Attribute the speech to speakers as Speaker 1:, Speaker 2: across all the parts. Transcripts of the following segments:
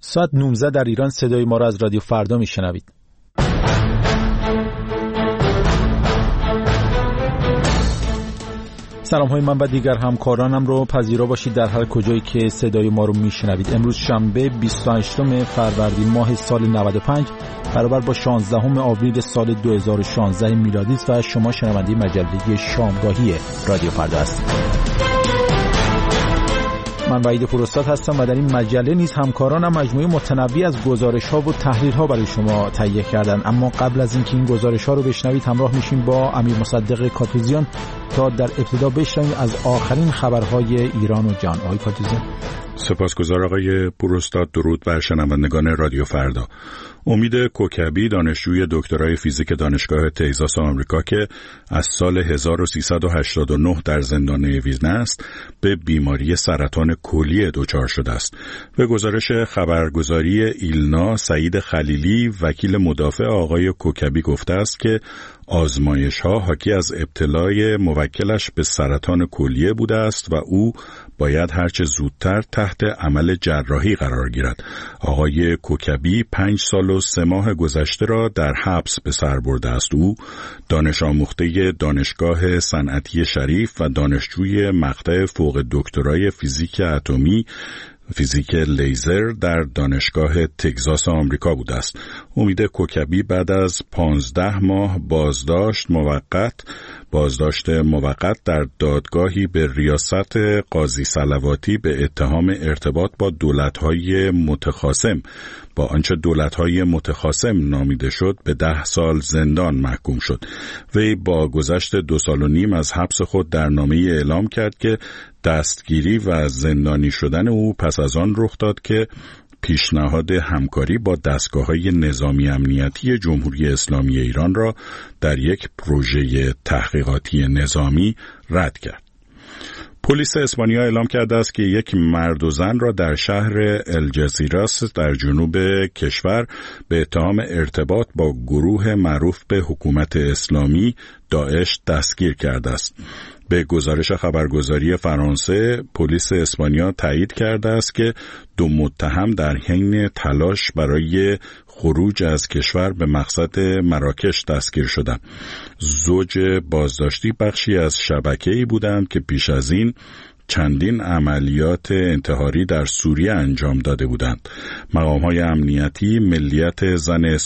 Speaker 1: ساعت 19 در ایران صدای ما را از رادیو فردا میشنوید. سلام های من و دیگر همکارانم رو پذیرا باشید در هر کجایی که صدای ما رو میشنوید. امروز شنبه 28 فروردین ماه سال 95 برابر با 16 آوریل سال 2016 میلادی است و شما شنونده مجله شامگاهی رادیو فردا هستید. من وحید فرستاد هستم و در این مجله نیز همکارانم مجموعه متنوعی از گزارش‌ها و تحلیل‌ها برای شما تهیه کردن. اما قبل از اینکه این گزارش‌ها رو بشنوید همراه میشیم با امیر مصدق کاتوزیان تا در ابتدا بشنویم از آخرین خبرهای ایران و جهان. آقای کاتوزیان.
Speaker 2: سپاسگزار آقای پروستاد. درود بر شنوندگان رادیو فردا. امید کوکبی دانشجوی دکترای فیزیک دانشگاه تگزاس آمریکا که از سال 1389 در زندان ویرنه است به بیماری سرطان کلیه دچار شده است. به گزارش خبرگزاری ایلنا، سعید خلیلی وکیل مدافع آقای کوکبی گفته است که آزمایش‌ها حاکی از ابتلای موکلش به سرطان کلیه بوده است و او باید هرچه زودتر تحت عمل جراحی قرار گیرد. آقای کوکبی 5 سال و 3 ماه گذشته را در حبس به سر برده است. او دانش آموخته دانشگاه صنعتی شریف و دانشجوی مقطع فوق دکترای فیزیک اتمی فیزیک لیزر در دانشگاه تگزاس آمریکا بوده است. امید کوکبی بعد از 15 ماه بازداشت موقت در دادگاهی به ریاست قاضی صلواتی به اتهام ارتباط با دولت‌های متخاصم با آنچه دولت‌های متخاصم نامیده شد به 10 سال زندان محکوم شد. وی با گذشت 2 سال و نیم از حبس خود در نامه‌ای اعلام کرد که دستگیری و زندانی شدن او پس از آن رخ داد که پیشنهاد همکاری با دستگاه‌های نظامی امنیتی جمهوری اسلامی ایران را در یک پروژه تحقیقاتی نظامی رد کرد. پلیس اسپانیا اعلام کرده است که یک مرد و زن را در شهر الجزیراس در جنوب کشور به اتهام ارتباط با گروه معروف به حکومت اسلامی داعش دستگیر کرده است. به گزارش خبرگزاری فرانسه، پلیس اسپانیا تایید کرده است که 2 متهم در حین تلاش برای خروج از کشور به مقصد مراکش دستگیر شدند. زوج بازداشتی بخشی از شبکه‌ای بودند که پیش از این چندین عملیات انتحاری در سوریه انجام داده بودند. مقام‌های امنیتی ملیت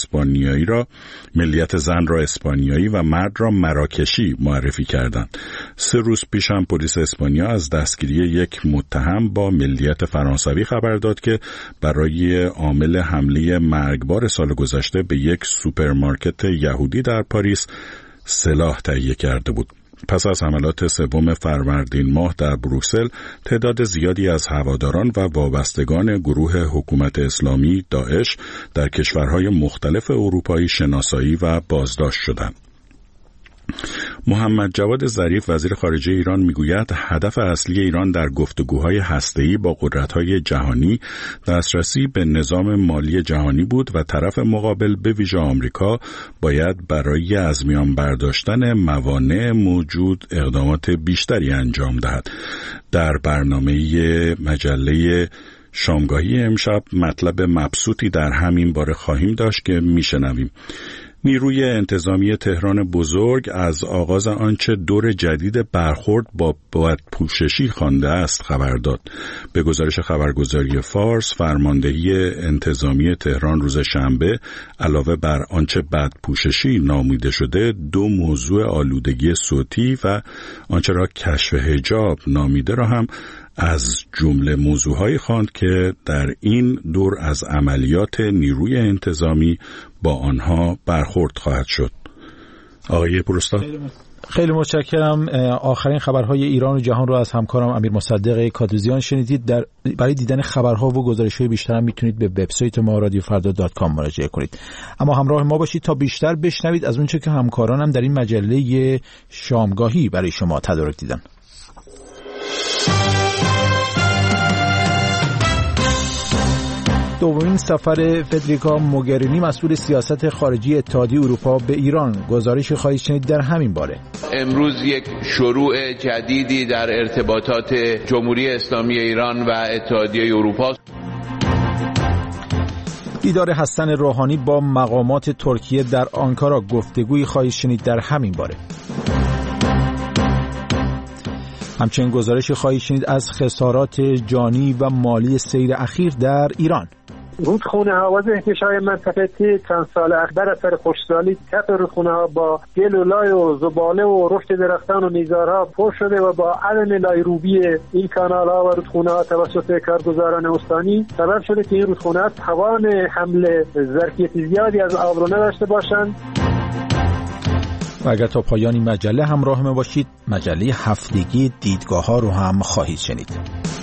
Speaker 2: زن را اسپانیایی و مرد را مراکشی معرفی کردند. 3 روز پیش هم پلیس اسپانیا از دستگیری یک متهم با ملیت فرانسوی خبر داد که برای عامل حمله مرگبار سال گذشته به یک سوپرمارکت یهودی در پاریس سلاح تهیه کرده بود. پس از حملات 3 فروردین ماه در بروکسل، تعداد زیادی از هواداران و وابستگان گروه حکومت اسلامی داعش در کشورهای مختلف اروپایی شناسایی و بازداشت شدند. محمد جواد ظریف وزیر خارجه ایران میگوید هدف اصلی ایران در گفتگوهای هسته‌ای با قدرت‌های جهانی دسترسی به نظام مالی جهانی بود و طرف مقابل به ویژه آمریکا باید برای از میان برداشتن موانع موجود اقدامات بیشتری انجام دهد. در برنامه مجله شامگاهی امشب مطلب مبسوطی در همین باره خواهیم داشت که میشنویم. نیروی انتظامی تهران بزرگ از آغاز آنچه دور جدید برخورد با بدپوششی خوانده است خبر داد. به گزارش خبرگزاری فارس، فرماندهی انتظامی تهران روز شنبه علاوه بر آنچه بدپوششی نامیده شده 2 موضوع آلودگی صوتی و آنچه را کشف حجاب نامیده را هم از جمله موضوعهایی خواند که در این دور از عملیات نیروی انتظامی با آنها برخورد خواهد شد. آقای پروستاد.
Speaker 1: خیلی متشکرم. آخرین خبرهای ایران و جهان رو از همکارم امیر مصدق کاتوزیان شنیدید. برای دیدن خبرها و گزارش‌های بیشتر هم میتونید به وبسایت ما radiofarda.com مراجعه کنید. اما همراه ما باشید تا بیشتر بشنوید از اونچه که همکارانم در این مجله شامگاهی برای شما تدارک دیدن. دومین سفر فدریکا موگرینی مسئول سیاست خارجی اتحادیه اروپا به ایران. گزارش خواهید شنید در همین باره.
Speaker 3: امروز یک شروع جدیدی در ارتباطات جمهوری اسلامی ایران و اتحادیه اروپا.
Speaker 1: دیدار حسن روحانی با مقامات ترکیه در آنکارا، گفتگویی خواهید شنید در همین باره. همچنین گزارشی خواهید شنید از خسارات جانی و مالی سیل اخیر در ایران.
Speaker 4: رودخونه ها و انتشار منطقه چند سال اخیر اثر خشکسالی کف رودخونه ها با گل و لای و زباله و رشد درختان و نیزارها پر شده و با عدم لایروبی این کانال ها و رودخونه ها توسط کارگزاران استانی سبب شده که این رودخونه ها توان حمل ظرفیت زیادی از آب رو نداشته باشند.
Speaker 1: و اگر تا پایان این مجله همراه ما باشید، مجله هفتگی دیدگاه ها رو هم خواهید شنید.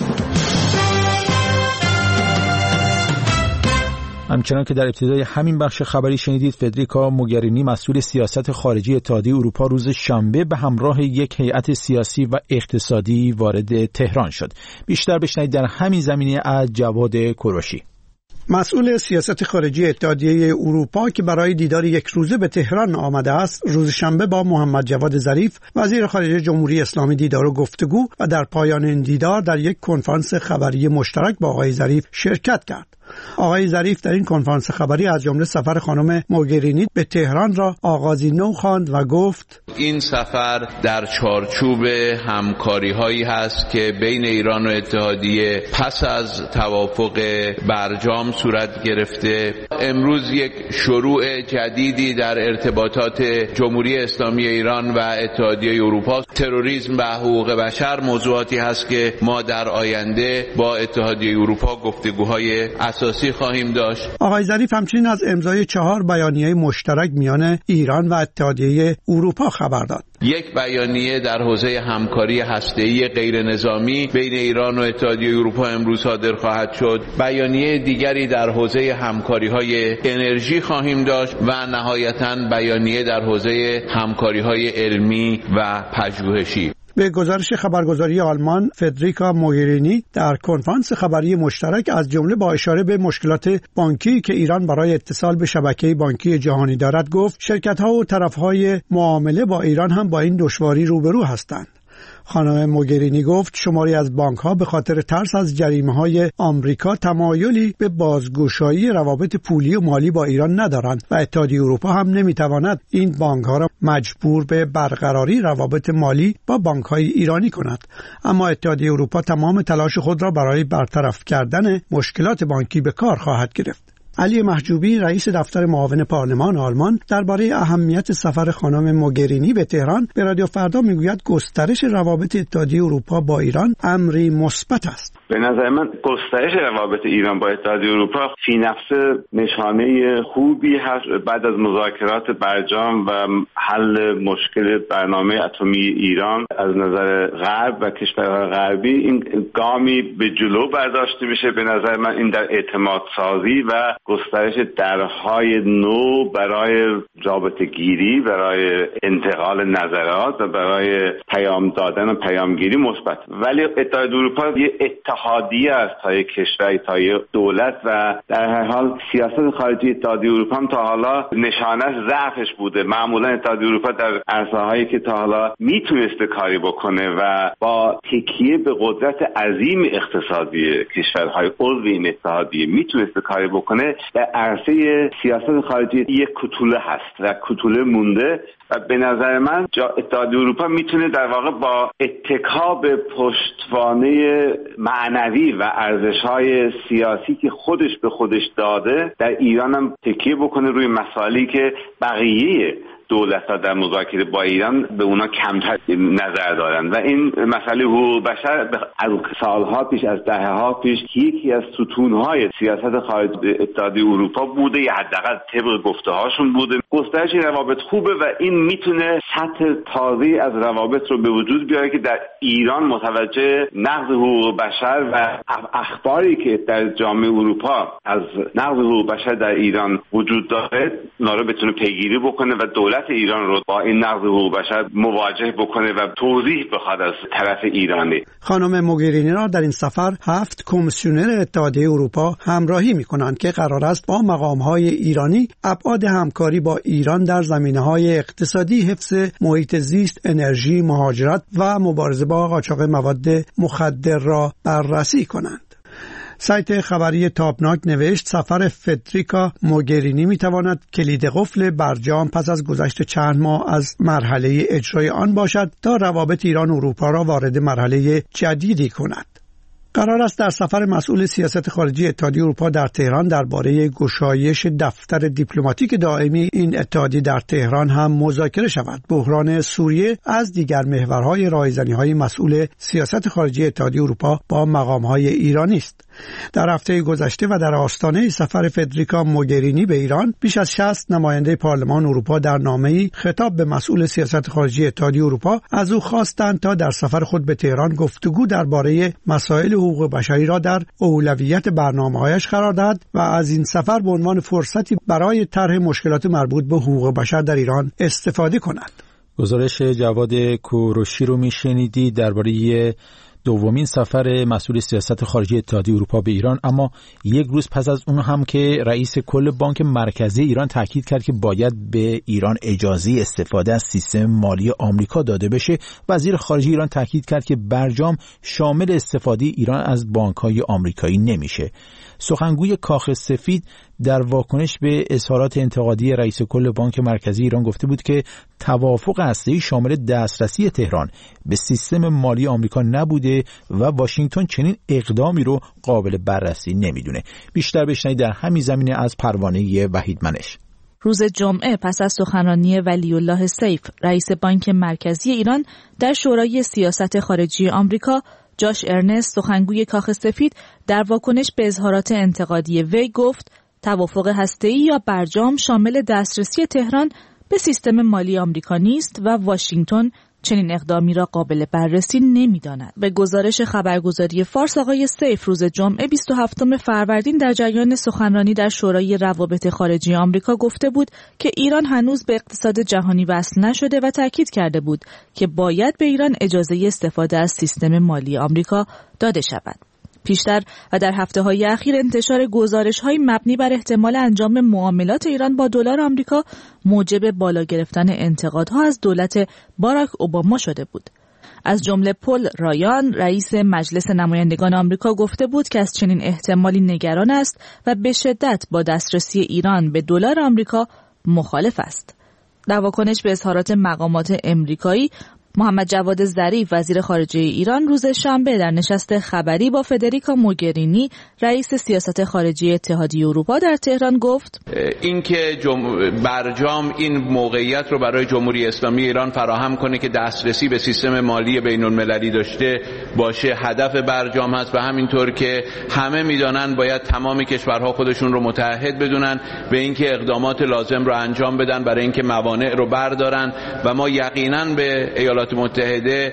Speaker 1: همچنان که در ابتدای همین بخش خبری شنیدید، فدریکا موگرینی مسئول سیاست خارجی اتحادیه اروپا روز شنبه به همراه یک هیئت سیاسی و اقتصادی وارد تهران شد. بیشتر بشنوید در همین زمینه از جواد کوروشی.
Speaker 5: مسئول سیاست خارجی اتحادیه اروپا که برای دیدار یک روزه به تهران آمده است، روز شنبه با محمد جواد ظریف وزیر خارجه جمهوری اسلامی دیدار و گفتگو و در پایان این دیدار در یک کنفرانس خبری مشترک با آقای ظریف شرکت کرد. آقای ظریف در این کنفرانس خبری از جمله سفر خانم موگرینی به تهران را آغازی نو خواند و گفت
Speaker 3: این سفر در چارچوب همکاری‌هایی هست که بین ایران و اتحادیه پس از توافق برجام صورت گرفته. امروز یک شروع جدیدی در ارتباطات جمهوری اسلامی ایران و اتحادیه اروپا. تروریسم و حقوق بشر موضوعاتی هست که ما در آینده با اتحادیه اروپا گفتگوهای اساسی خواهیم داشت.
Speaker 5: آقای ظریف همچنین از امضای 4 بیانیه مشترک میان ایران و اتحادیه اروپا خبر داد.
Speaker 3: یک بیانیه در حوزه همکاری هسته‌ای غیر نظامی بین ایران و اتحادیه اروپا امروز صادر خواهد شد. بیانیه دیگری در حوزه همکاری‌های انرژی خواهیم داشت و نهایتاً بیانیه در حوزه همکاری‌های علمی و پژوهشی.
Speaker 5: به گزارش خبرگزاری آلمان، فدریکا موگرینی در کنفرانس خبری مشترک از جمله با اشاره به مشکلات بانکی که ایران برای اتصال به شبکه بانکی جهانی دارد گفت شرکت‌ها و طرف‌های معامله با ایران هم با این دشواری روبرو هستند. خانم موگرینی گفت شماری از بانک‌ها به خاطر ترس از جریمه‌های آمریکا تمایلی به بازگشایی روابط پولی و مالی با ایران ندارند و اتحادیه اروپا هم نمی‌تواند این بانک‌ها را مجبور به برقراری روابط مالی با بانک‌های ایرانی کند. اما اتحادیه اروپا تمام تلاش خود را برای برطرف کردن مشکلات بانکی به کار خواهد گرفت. علی محجوبی رئیس دفتر معاون پارلمان آلمان درباره اهمیت سفر خانم موگرینی به تهران به رادیو فردا میگوید گسترش روابط اتحادیه اروپا با ایران امری مثبت است.
Speaker 6: به نظر من گسترش روابط ایران با اتحادیه اروپا فی نفسه نشانه خوبی هست بعد از مذاکرات برجام و حل مشکل برنامه اتمی ایران از نظر غرب و کشورهای غربی. این گامی به جلو برداشته میشه. به نظر من این در اعتماد سازی و گسترش درهای نو برای رابطه گیری، برای انتقال نظرات و برای پیام دادن و پیامگیری مثبت. ولی اتحادیه اروپا یه اتحادیه است تا یک کشور، تا یک دولت و در هر حال سیاست خارجی اتحادیه اروپا هم تا حالا نشانش ضعفش بوده. معمولا اتحادیه اروپا در عرصه‌هایی که تا حالا میتونسته کاری بکنه و با تکیه به قدرت عظیم اقتصادی کشورهای عضو این اتحادیه میتونسته کاری بکنه، در عرصه سیاست خارجی یک کوتوله هست و کوتوله مونده و به نظر من اتحادیه اروپا میتونه در واقع با اتکا به پشتوانه معنوی و ارزش‌های سیاسی که خودش به خودش داده در ایران هم تکیه بکنه روی مسائلی که بقیه دولت‌ها در مذاکره با ایران به اونا کمتر نظر دارن و این مسئله حقوق بشر از سالها پیش، از دهه‌ها پیش یکی از ستون‌های سیاست خارجی اتحادیه اروپا بوده یا حداقل طبق گفته‌هاشون بوده. گسترش روابط خوبه و این میتونه سطح تازه‌ای از روابط رو به وجود بیاره که در ایران متوجه نقض حقوق بشر و اخباری که در جامعه اروپا از نقض حقوق بشر در ایران وجود داره اونا رو بتونه پیگیری بکنه و دولت ایران رو با این نقض حقوق بشر مواجه بکنه و توضیح بخواد از طرف ایرانی.
Speaker 5: خانم موگرینی را در این سفر 7 کمیسیونر اتحادیه اروپا همراهی می‌کنند که قرار است با مقام‌های ایرانی ابعاد همکاری با ایران در زمینه‌های اقتصادی، حفظ محیط زیست، انرژی، مهاجرت و مبارزه با قاچاق مواد مخدر را بررسی کنند. سایت خبری تابناک نوشت سفر فدریکا موگرینی میتواند کلید قفل برجام پس از گذشت چند ماه از مرحله اجرای آن باشد تا روابط ایران و اروپا را وارد مرحله جدیدی کند. قرار است در سفر مسئول سیاست خارجی اتحادیه اروپا در تهران درباره گشایش دفتر دیپلماتیک دائمی این اتحادیه در تهران هم مذاکره شود. بحران سوریه از دیگر محورهای راهزنی‌های مسئول سیاست خارجی اتحادیه اروپا با مقام‌های ایرانی است. در هفته گذشته و در آستانه سفر فدریکا موگرینی به ایران بیش از 60 نماینده پارلمان اروپا در نامه‌ای خطاب به مسئول سیاست خارجی اتحادیه اروپا از او خواستند تا در سفر خود به تهران گفتگو درباره مسائل حقوق بشری را در اولویت برنامه‌هایش قرار دهد و از این سفر به عنوان فرصتی برای طرح مشکلات مربوط به حقوق بشر در ایران استفاده کند.
Speaker 1: گزارش جواد کوروشی رو میشنیدید درباره دومین سفر مسئول سیاست خارجی اتحادیه اروپا به ایران، اما یک روز پس از اون هم که رئیس کل بانک مرکزی ایران تاکید کرد که باید به ایران اجازه استفاده از سیستم مالی آمریکا داده بشه، وزیر خارجه ایران تاکید کرد که برجام شامل استفاده ایران از بانک‌های آمریکایی نمیشه. سخنگوی کاخ سفید در واکنش به اظهارات انتقادی رئیس کل بانک مرکزی ایران گفته بود که توافق هسته‌ای شامل دسترسی تهران به سیستم مالی آمریکا نبوده و واشنگتن چنین اقدامی رو قابل بررسی نمیدونه. بیشتر بشنوید در همین زمینه از پروانه وحید منش.
Speaker 7: روز جمعه پس از سخنرانی ولی الله سیف رئیس بانک مرکزی ایران در شورای سیاست خارجی آمریکا، جاش ارنست سخنگوی کاخ سفید در واکنش به اظهارات انتقادی وی گفت توافق هسته‌ای یا برجام شامل دسترسی تهران به سیستم مالی آمریکا نیست و واشنگتن چنین اقدامی را قابل بررسی نمی‌داند. به گزارش خبرگزاری فارس، آقای سیف روز جمعه 27 فروردین در جریان سخنرانی در شورای روابط خارجی آمریکا گفته بود که ایران هنوز به اقتصاد جهانی وصل نشده و تاکید کرده بود که باید به ایران اجازه استفاده از سیستم مالی آمریکا داده شود. پیشتر و در هفته‌های اخیر انتشار گزارش‌های مبنی بر احتمال انجام معاملات ایران با دلار آمریکا موجب بالا گرفتن انتقادها از دولت باراک اوباما شده بود. از جمله پل رایان رئیس مجلس نمایندگان آمریکا گفته بود که از چنین احتمالی نگران است و به شدت با دسترسی ایران به دلار آمریکا مخالف است. در واکنش به اظهارات مقامات امریکایی، محمد جواد ظریف وزیر خارجه ایران روز شنبه در نشست خبری با فدریکا موگرینی رئیس سیاست خارجی اتحادیه اروپا در تهران گفت
Speaker 3: اینکه برجام این موقعیت رو برای جمهوری اسلامی ایران فراهم کنه که دسترسی به سیستم مالی بین‌المللی داشته باشه هدف برجام هست و همینطور که همه میدونن باید تمام کشورها خودشون رو متحد بدونن به اینکه اقدامات لازم رو انجام بدن برای اینکه موانع رو بردارن و ما یقینا به ایالات متحده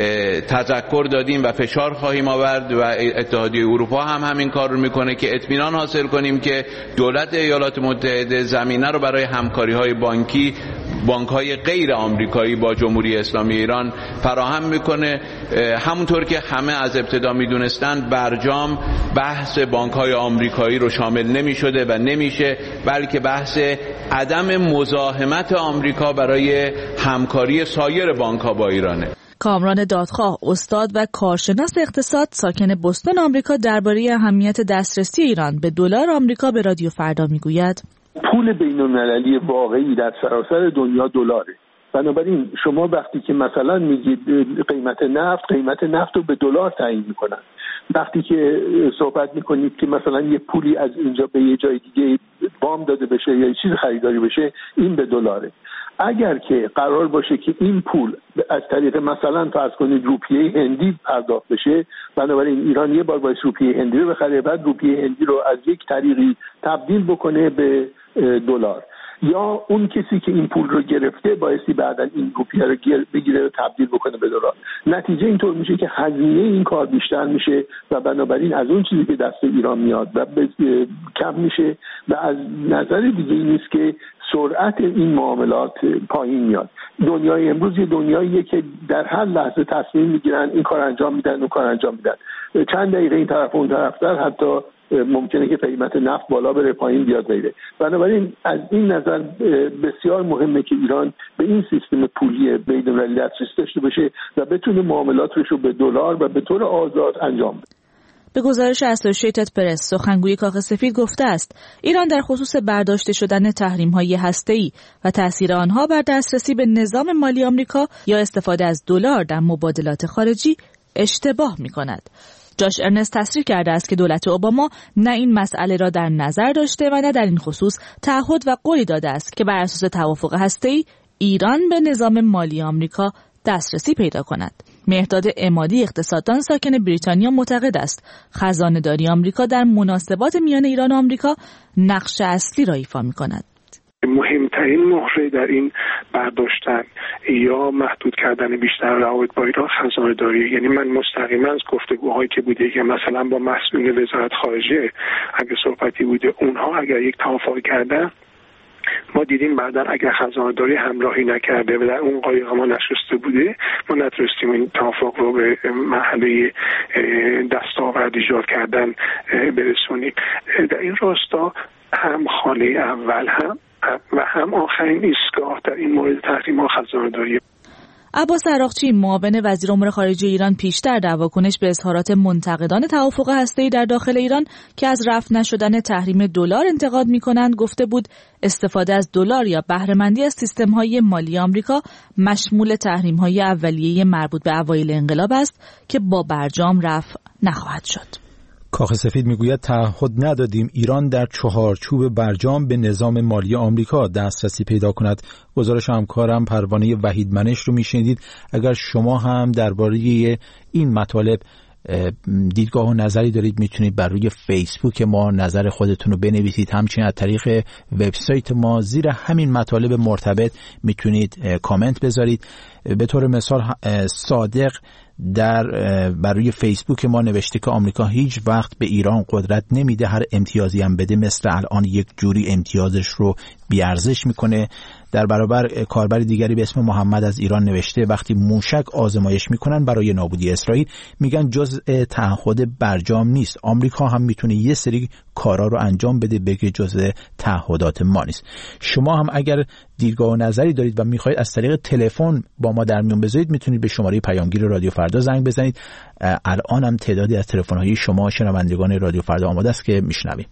Speaker 3: تذکر دادیم و فشار خواهیم آورد و اتحادیه اروپا هم همین کار رو میکنه که اطمینان حاصل کنیم که دولت ایالات متحده زمینه رو برای همکاری‌های بانکی بانک‌های غیر آمریکایی با جمهوری اسلامی ایران فراهم میکنه. همونطور که همه از ابتدا میدونستند برجام بحث بانک‌های آمریکایی رو شامل نمیشده و نمیشه، بلکه بحث عدم مزاحمت آمریکا برای همکاری سایر بانک‌ها با ایرانه.
Speaker 7: کامران دادخواه استاد و کارشناس اقتصاد ساکن بوستون آمریکا درباره اهمیت دسترسی ایران به دلار آمریکا به رادیو فردا میگوید
Speaker 8: پول بین‌المللی واقعی در سراسر دنیا دلاره. بنابراین شما وقتی که مثلا میگید قیمت نفت رو به دلار تعیین میکنن، وقتی که صحبت میکنید که مثلا یه پولی از اینجا به یه جای دیگه وام داده بشه یا یه چیز خریداری بشه، این به دلاره. اگر که قرار باشه که این پول از طریق مثلا فرض کنید روپیه هندی پرداخت بشه، بنابراین ایران یه بار باید روپیه هندی رو بخره، بعد روپیه هندی رو از یک طریقی تبدیل بکنه به دلار، یا اون کسی که این پول رو گرفته بایستی بعداً این روپیه رو بگیره و تبدیل بکنه به دلار. نتیجه اینطور میشه که هزینه این کار بیشتر میشه و بنابراین از اون چیزی که دست ایران میاد و کم میشه و از نظر دیگه این نیست که سرعت این معاملات پایین میاد. دنیای امروز یه دنیاییه که در هر لحظه تصمیم میگیرن این کار انجام میدن اون کار انجام میدن، چند دقیقه این طرف اون طرفتر حتی ممکنه که قیمت نفت بالا بره پایین بیاد غیره. بنابراین از این نظر بسیار مهمه که ایران به این سیستم پولی بین‌المللی دسترسی داشته باشه و بتونه معاملاتش رو به دلار و به طور آزاد انجام بده.
Speaker 7: به گزارش اسوسییتد پرس سخنگوی کاخ سفید گفته است ایران در خصوص برداشته شدن تحریم‌های هسته‌ای و تأثیر آنها بر دسترسی به نظام مالی آمریکا یا استفاده از دلار در مبادلات خارجی اشتباه می‌کند. جاش ارنست تصریح کرده است که دولت اوباما نه این مسئله را در نظر داشته و نه در این خصوص تعهد و قولی داده است که بر اساس توافق هسته‌ای ایران به نظام مالی آمریکا دسترسی پیدا کند. مهرداد عمادی اقتصاددان ساکن بریتانیا معتقد است خزانه‌داری آمریکا در مناسبات میان ایران و آمریکا نقش اصلی را ایفا می‌کند.
Speaker 8: مهمترین مهره در این برداشتن یا محدود کردن بیشتر روابط با ایران خزانه‌داری، یعنی من مستقیما از گفتگوهایی که بوده که مثلا با مسئولین وزارت خارجه اگه صحبتی بوده اونها اگر یک توافق کردن ما دیدیم بعدن اگر خزانه‌داری همراهی نکرده و در اون قایق ما نشسته بوده ما نتونستیم این توافق رو به مرحله دستاورد ایجاد کردن برسونیم. در این راستا هم خاله اول و هم آخرین ایستگاه در این مورد تحریم ها خزانه‌داری.
Speaker 7: عباس عراقچی معاون وزیر امور خارجه ایران پیشتر در واکنش به اظهارات منتقدان توافق هسته‌ای در داخل ایران که از رفع نشدن تحریم دلار انتقاد می‌کنند گفته بود استفاده از دلار یا بهره مندی از سیستم‌های مالی آمریکا مشمول تحریم‌های اولیه مربوط به اوایل انقلاب است که با برجام رفع نخواهد شد.
Speaker 1: کاخ سفید میگوید تعهد ندادیم ایران در چهارچوب برجام به نظام مالی آمریکا دسترسی پیدا کند. گزارش همکارم پروانه وحیدمنش رو میشنیدید. اگر شما هم درباره این مطالب دیدگاه و نظری دارید میتونید بر روی فیسبوک ما نظر خودتون رو بنویسید. همچنین از طریق وبسایت ما زیر همین مطالب مرتبط میتونید کامنت بذارید. به طور مثال صادق بر روی فیسبوک ما نوشته که آمریکا هیچ وقت به ایران قدرت نمیده، هر امتیازی هم بده مثل الان یک جوری امتیازش رو بیارزش میکنه. در برابر کاربر دیگری به اسم محمد از ایران نوشته وقتی موشک آزمایش میکنن برای نابودی اسرائیل میگن جزء تعهد برجام نیست، آمریکا هم میتونه یه سری کارا رو انجام بده بگه جزء تعهدات ما نیست. شما هم اگر دیدگاه و نظری دارید و میخواید از طریق تلفن با ما در میون بذارید میتونید به شماره پیامگیر رادیو فردا زنگ بزنید. الان هم تعدادی از تلفن‌های شما شنوندگان رادیو فردا آماده است که میشنویم.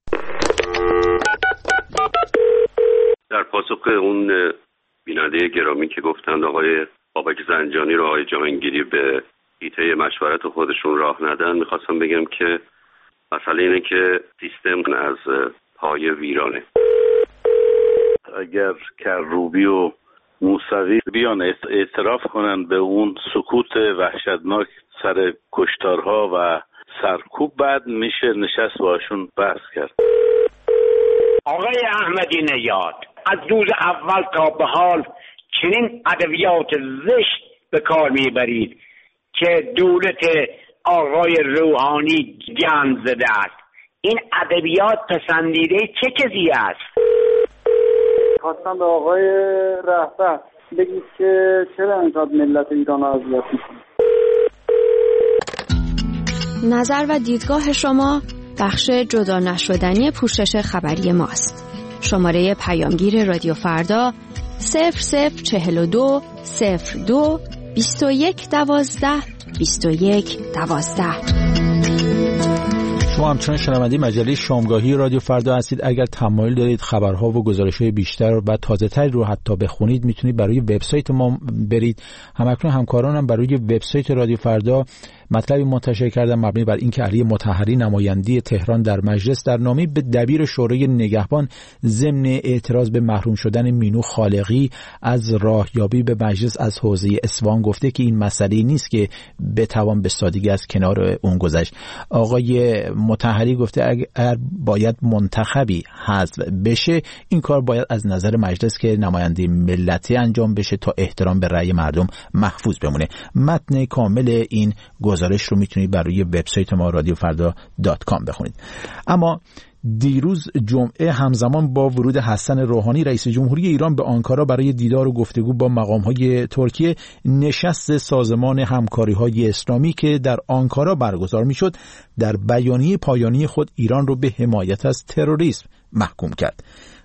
Speaker 9: در پاسخ اون بیننده گرامی که گفتند آقای بابک زنجانی رو آقای جهانگیری به حیطه مشورت خودشون راه ندن، میخواستم بگم که مسئله اینه که سیستم از پای ویرانه.
Speaker 10: اگر کروبی و موسوی بیان اعتراف کنن به اون سکوت وحشتناک سر کشتارها و سرکوب، بعد میشه نشست باشون بحث کرد.
Speaker 11: آقای احمدی نژاد از روز اول تا به حال چنین ادبیات زشت به کار میبرید که دولت آقای روحانی گند زده است. این ادبیات پسندیده چه کسی است؟
Speaker 12: خواستم به آقای رهبر بگید که چرا اینقدر ملت ایران رو اذیت می‌کنید.
Speaker 13: نظر و دیدگاه شما بخش جدا نشدنی پوشش خبری ماست. شماره پیامگیر رادیو فردا 0042 02 21 12 21 12.
Speaker 1: شما همچنان شنونده مجله شامگاهی رادیو فردا هستید. اگر تمایل دارید خبرها و گزارش‌های بیشتر و تازه‌تر رو حتی بخونید میتونید برای وبسایت ما برید. همکنون همکارانم برای وبسایت رادیو فردا مطلبی منتشر کردن مبنی بر اینکه علی مطهری نماینده تهران در مجلس در نامه به دبیر شورای نگهبان ضمن اعتراض به محروم شدن مینو خالقی از راهیابی به مجلس از حوزه اصفهان گفته که این مسئله نیست که بتوان به سادگی از کنار اون گذشت. آقای مطهری گفته اگر باید منتخبی حذف بشه این کار باید از نظر مجلس که نماینده ملتی انجام بشه تا احترام به رأی مردم محفوظ بمونه. متن کامل این گزارش رو میتونید برای وبسایت ما radiofrda.com بخونید. اما دیروز جمعه همزمان با ورود حسن روحانی رئیس جمهوری ایران به آنکارا برای دیدار و گفتگو با مقام‌های ترکیه، نشست سازمان همکاری‌های اسلامی که در آنکارا برگزار می‌شد در بیانیه پایانی خود ایران رو به حمایت از تروریسم محکوم کرد.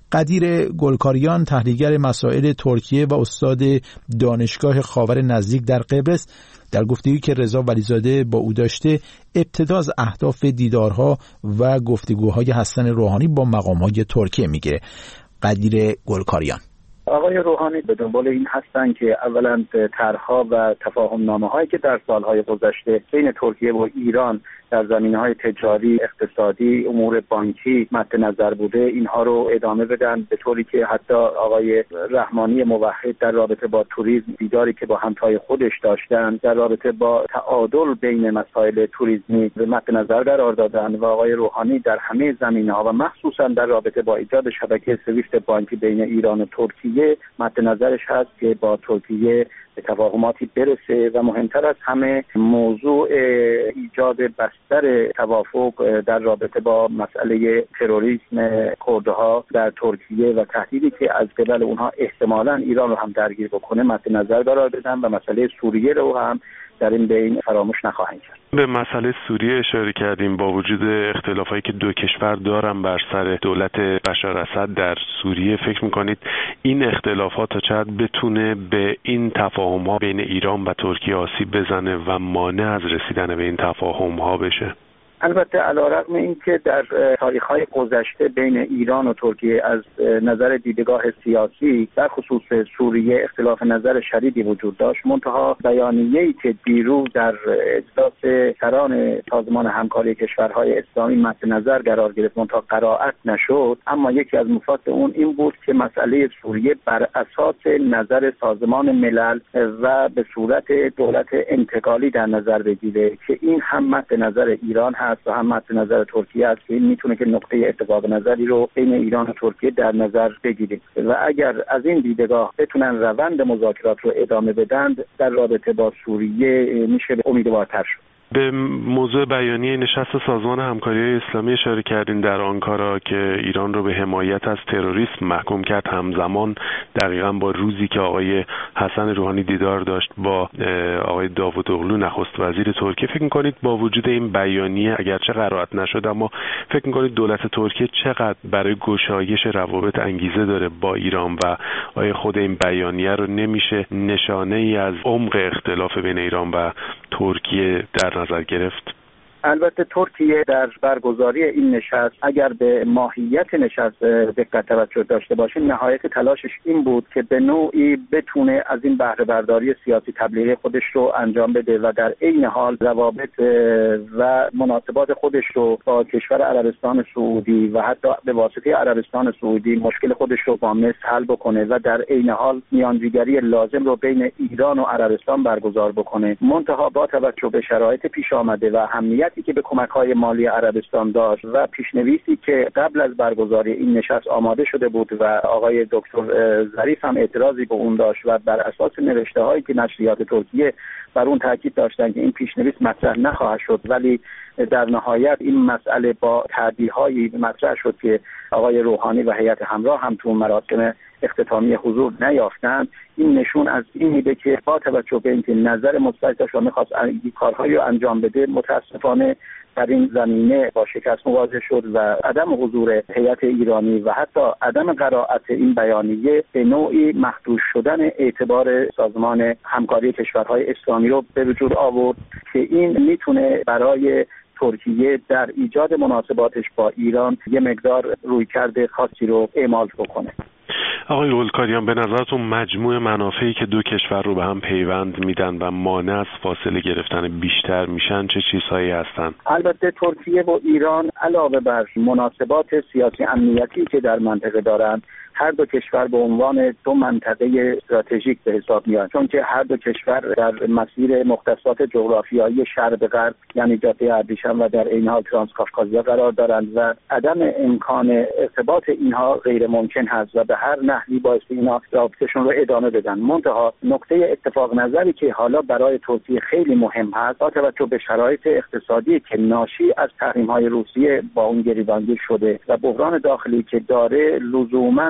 Speaker 1: قدیر گلکاریان، تحلیلگر مسائل ترکیه و استاد دانشگاه خاور نزدیک در قبرس، در گفتگویی که رضا ولیزاده با او داشته ابتدا از اهداف دیدارها و گفتگوهای حسن روحانی با مقام‌های ترکیه میگه. قدیر گلکاریان:
Speaker 14: آقای روحانی به دنبال این هستند که اولا طرح‌ها و تفاهم‌نامه‌هایی که در سال‌های گذشته بین ترکیه و ایران در زمینه‌های تجاری، اقتصادی، امور بانکی مد نظر بوده، اینها رو ادامه بدن، به طوری که حتی آقای رحمانی موحد در رابطه با توریسم دیداری که با همتای خودش داشتن در رابطه با تعادل بین مسائل توریسمی به مد نظر قرار دادن و آقای روحانی در همه زمینه‌ها و مخصوصا در رابطه با ایجاد شبکه سویفت بانکی بین ایران و ترکیه مد نظرش هست که با ترکیه به توافقاتی برسه و مهمتر از همه موضوع ایجاد بستر توافق در رابطه با مسئله تروریسم کردها در ترکیه و تهدیدی که از قبل اونها احتمالاً ایران رو هم درگیر بکنه مد نظر قرار بدن و مسئله سوریه رو هم در این بین فراموش نخواهند کرد.
Speaker 15: به مسئله سوریه اشاره کردیم. با وجود اختلافایی که دو کشور دارن بر سر دولت بشار اسد در سوریه، فکر میکنید این اختلافات تا چه حد بتونه به این تفاهم‌ها بین ایران و ترکیه آسیب بزنه و مانع از رسیدن به این تفاهم‌ها بشه؟
Speaker 14: البته علیرغم اینکه در تاریخ‌های گذشته بین ایران و ترکیه از نظر دیدگاه سیاسی در خصوص سوریه اختلاف نظر شدیدی وجود داشت، منتها بیانیه‌ای که دیروز در اجلاس سران سازمان همکاری کشورهای اسلامی مد نظر قرار گرفت منتها قرائت نشد، اما یکی از مفاد اون این بود که مسئله سوریه بر اساس نظر سازمان ملل و به صورت دولت انتقالی در نظر بگیره که این هم مد نظر ایران هست و هم مد نظر ترکیه است که این میتونه که نقطه اتفاق نظری رو بین ایران و ترکیه در نظر بگیره و اگر از این دیدگاه بتونن روند مذاکرات رو ادامه بدن در رابطه با سوریه میشه امیدوارتر شد.
Speaker 15: به موضوع بیانیه نشست سازمان همکاری اسلامی اشاره کردین در آنکارا که ایران رو به حمایت از تروریسم محکوم کرد، همزمان دقیقاً با روزی که آقای حسن روحانی دیدار داشت با آقای داوودوغلو نخست وزیر ترکیه. فکر می‌کنید با وجود این بیانیه اگرچه قرائت نشد اما فکر می‌کنید دولت ترکیه چقدر برای گشایش روابط انگیزه داره با ایران و آیا خود این بیانیه رو نمیشه نشانه‌ای از عمق اختلاف بین ایران و ترکیه در نظر گرفت؟
Speaker 14: البته ترکیه در برگزاری این نشست اگر به ماهیت نشست دقت توجه داشته باشه، نهایت تلاشش این بود که به نوعی بتونه از این بهره برداری سیاسی تبلیغی خودش رو انجام بده و در عین حال روابط و مناسبات خودش رو با کشور عربستان سعودی و حتی به واسطه عربستان سعودی مشکل خودش رو با مصر حل بکنه و در عین حال میانجیگری لازم رو بین ایران و عربستان برگزار بکنه. منتها با توجه به شرایط پیش آمده و اهمیت که به کمک‌های مالی عربستان داشت و پیشنویسی که قبل از برگزاری این نشست آماده شده بود و آقای دکتر ظریف هم اعتراضی به اون داشت و بر اساس نوشته‌هایی که نشریات ترکیه بر اون تاکید داشتن که این پیشنویس مطرح نخواهد شد، ولی در نهایت این مسئله با تعدیل‌هایی مطرح شد که آقای روحانی و هیئت همراه هم تو مراسم اختتامی حضور نیافتند. این نشون از این میده که با توجه به اینکه نظر مثبت داشت و می‌خواست این کارهایی رو انجام بده، متاسفانه در این زمینه با شکست مواجه شد و عدم حضور هیئت ایرانی و حتی عدم قرائت این بیانیه به نوعی محدود شدن اعتبار سازمان همکاری کشورهای اسلامی رو به وجود آورد که این میتونه برای ترکیه در ایجاد مناسباتش با ایران یه مقدار رویکرد خاصی رو اعمال بکنه.
Speaker 15: آقای گلکاریان، به نظرتون مجموع منافعی که دو کشور رو به هم پیوند میدن و مانع از فاصله گرفتن بیشتر میشن چه چیزهایی هستن؟
Speaker 14: البته ترکیه و ایران علاوه بر مناسبات سیاسی امنیتی که در منطقه دارن، هر دو کشور به عنوان دو منطقه استراتژیک به حساب میاد، چون که هر دو کشور در مسیر مختصات جغرافیایی شرق غرب یعنی جاده ابریشم و در عین حال ترانسکافکازیا قرار دارند و عدم امکان ارتباط اینها غیر ممکن هست و به هر نحوی باعث اینا رابطه‌شون رو ادامه بدن. منتها نقطه اتفاق نظری که حالا برای ترکیه خیلی مهم هست با توجه به شرایط اقتصادی که ناشی از تحریم‌های روسیه با اون گریبانگیر شده و بحران داخلی که داره، لزوماً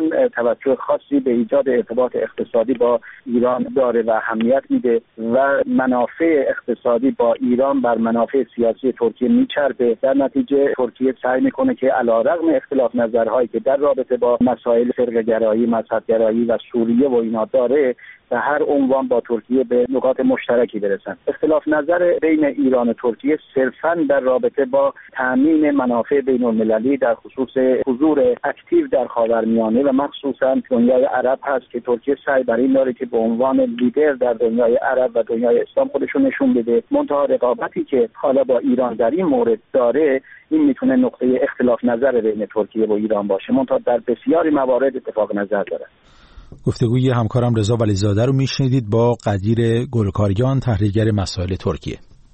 Speaker 14: ایران توجه خاصی به ایجاد ارتباط اقتصادی با ایران داره و اهمیت میده و منافع اقتصادی با ایران بر منافع سیاسی ترکیه میچربه. در نتیجه ترکیه سعی میکنه که علیرغم اختلاف نظرهایی که در رابطه با مسائل فرقه‌گرایی، مذهب‌گرایی و سوریه و اینا داره، به هر عنوان با ترکیه به نقاط مشترکی برسن. اختلاف نظر بین ایران و ترکیه صرفاً در رابطه با تامین منافع بین‌المللی در خصوص حضور اکتیو در خاورمیانه و مخصوصاً دنیای عرب هست که ترکیه سعی بر این داره که به عنوان لیدر در دنیای عرب و دنیای اسلام خودشون نشون بده. منتها رقابتی که حالا با ایران در این مورد داره، این میتونه نقطه اختلاف نظر بین ترکیه و ایران باشه، منتها در بسیاری موارد اتفاق نظر داره.
Speaker 1: گفتگوی همکارم رضا ولیزاده رو میشنیدید با قدیر گلکاریان، تحلیلگر مسائل ترکیه.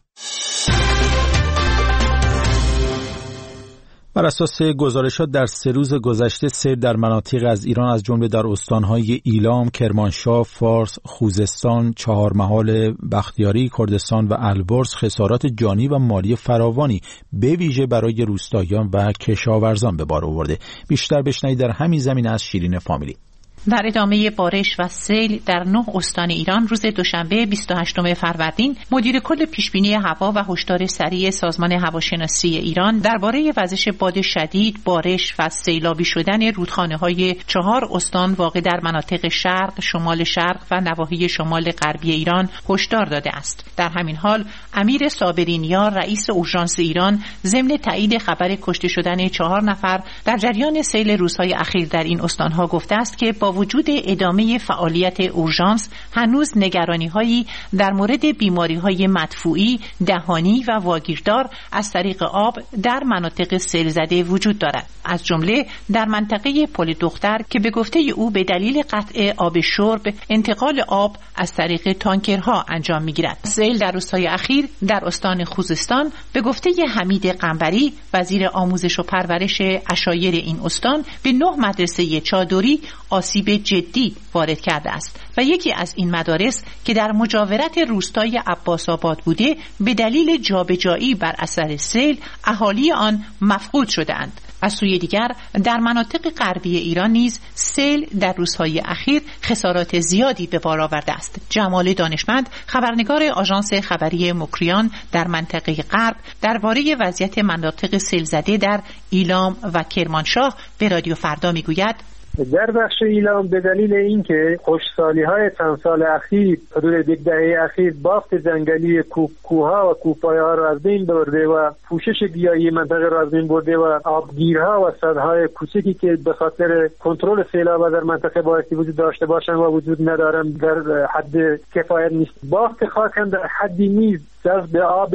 Speaker 1: بر اساس گزارشات در 3 روز گذشته سیل در مناطق از ایران از جمله در استانهای ایلام، کرمانشاه، فارس، خوزستان، چهارمحال، بختیاری، کردستان و البرز خسارات جانی و مالی فراوانی به ویژه برای روستاییان و کشاورزان به بار آورده. بیشتر بشنوید در همین زمینه از شیرین فامیلی.
Speaker 16: در ادامه بارش و سیل در 9 استان ایران روز دوشنبه 28 فروردین مدیر کل پیشبینی هوا و هشدار سریع سازمان هواشناسی ایران درباره وزش باد شدید، بارش و سیلابی شدن رودخانه‌های 4 استان واقع در مناطق شرق، شمال شرق و نواحی شمال غربی ایران هشدار داده است. در همین حال امیر صابرینیار رئیس اورژانس ایران ضمن تایید خبر کشته شدن 4 نفر در جریان سیل روزهای اخیر در این استان‌ها گفته است که با وجود ادامه فعالیت اورژانس هنوز نگرانی‌هایی در مورد بیماری‌های مدفوعی، دهانی و واگیردار از طریق آب در مناطق سیل زده وجود دارد. از جمله در منطقه پل دختر که به گفته او به دلیل قطع آب شرب انتقال آب از طریق تانکرها انجام می‌گیرد. سیل در روزهای اخیر در استان خوزستان به گفته حمید قنبری وزیر آموزش و پرورش عشایر این استان به 9 مدرسه چادری آسیب جدی وارد کرده است و یکی از این مدارس که در مجاورت روستای عباس آباد بوده به دلیل جابجایی بر اثر سیل اهالی آن مفقود شده‌اند. از سوی دیگر در مناطق غربی ایران نیز سیل در روزهای اخیر خسارات زیادی به بار آورده است. جمال دانشمند خبرنگار آژانس خبری مکریان در منطقه غرب درباره وضعیت مناطق سیل زده در ایلام و کرمانشاه به رادیو فردا میگوید:
Speaker 4: در بخش ایلام به دلیل اینکه خشکسالی‌های چند سال اخیر، حدود 10 دهه اخیر، بافت جنگلی کوه‌ها و کوهپایه‌ها را از بین برده و پوشش گیاهی منطقه را از بین برده و آبگیرها و سدهای کوچکی که به خاطر کنترل سیلاب در منطقه بایستی وجود داشته باشند و وجود ندارند در حد کفایت نیست. بافت خاک هم در حدی نیست جذب آب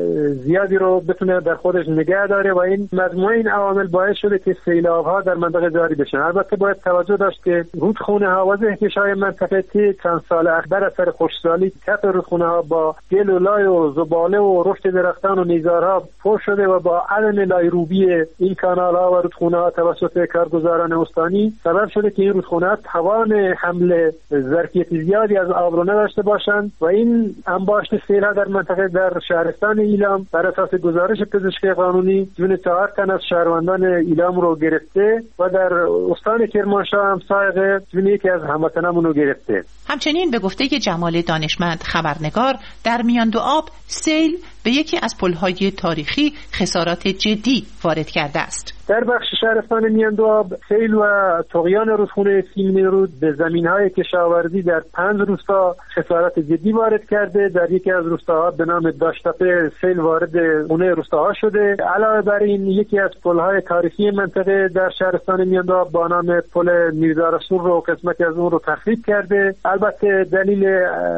Speaker 4: زیادی رو بتونه در خودش نگه داره و این مجموعه این عوامل باعث شده که سیلاب‌ها در منطقه جاری بشن. البته باید توجه داشت که رودخونه‌ها و زهکش‌های منطقه چند سال اخیر اثر خشکسالی کف رودخونه‌ها با گل و لای و زباله و رشد درختان و نیزارها پر شده و با عدم لایروبی این کانال‌ها و رودخونه‌ها توسط کارگزاران استانی سبب شده که این رودخونه‌ها توان حمل ظرفیت زیادی از آب رو نداشته باشند و این انباشت سیل‌ها در منطقه در شهرستان ایلام بر اساس گزارش پزشکی قانونی جون 4 تن از شهروندان ایلام رو گرفته و در استان کرمانشاه هم سایق جون یکی از هموطنامون رو گرفته.
Speaker 16: همچنین به گفته جمال دانشمند خبرنگار در میان دو آب سیل به یکی از پل‌های تاریخی خسارات جدی وارد کرده است.
Speaker 4: در بخش شهرستان میاندوآب سیل و طغیان رودخانه سیمین رود به زمین‌های کشاورزی در 5 روستا خسارات جدی وارد کرده. در یکی از روستاها به نام داشتاپه سیل وارد اون روستاها شده. علاوه بر این یکی از پل‌های تاریخی منطقه در شهرستان میاندوآب با نام پل میرزا رسول رو قسمتی از اون رو تخریب کرده. البته دلیل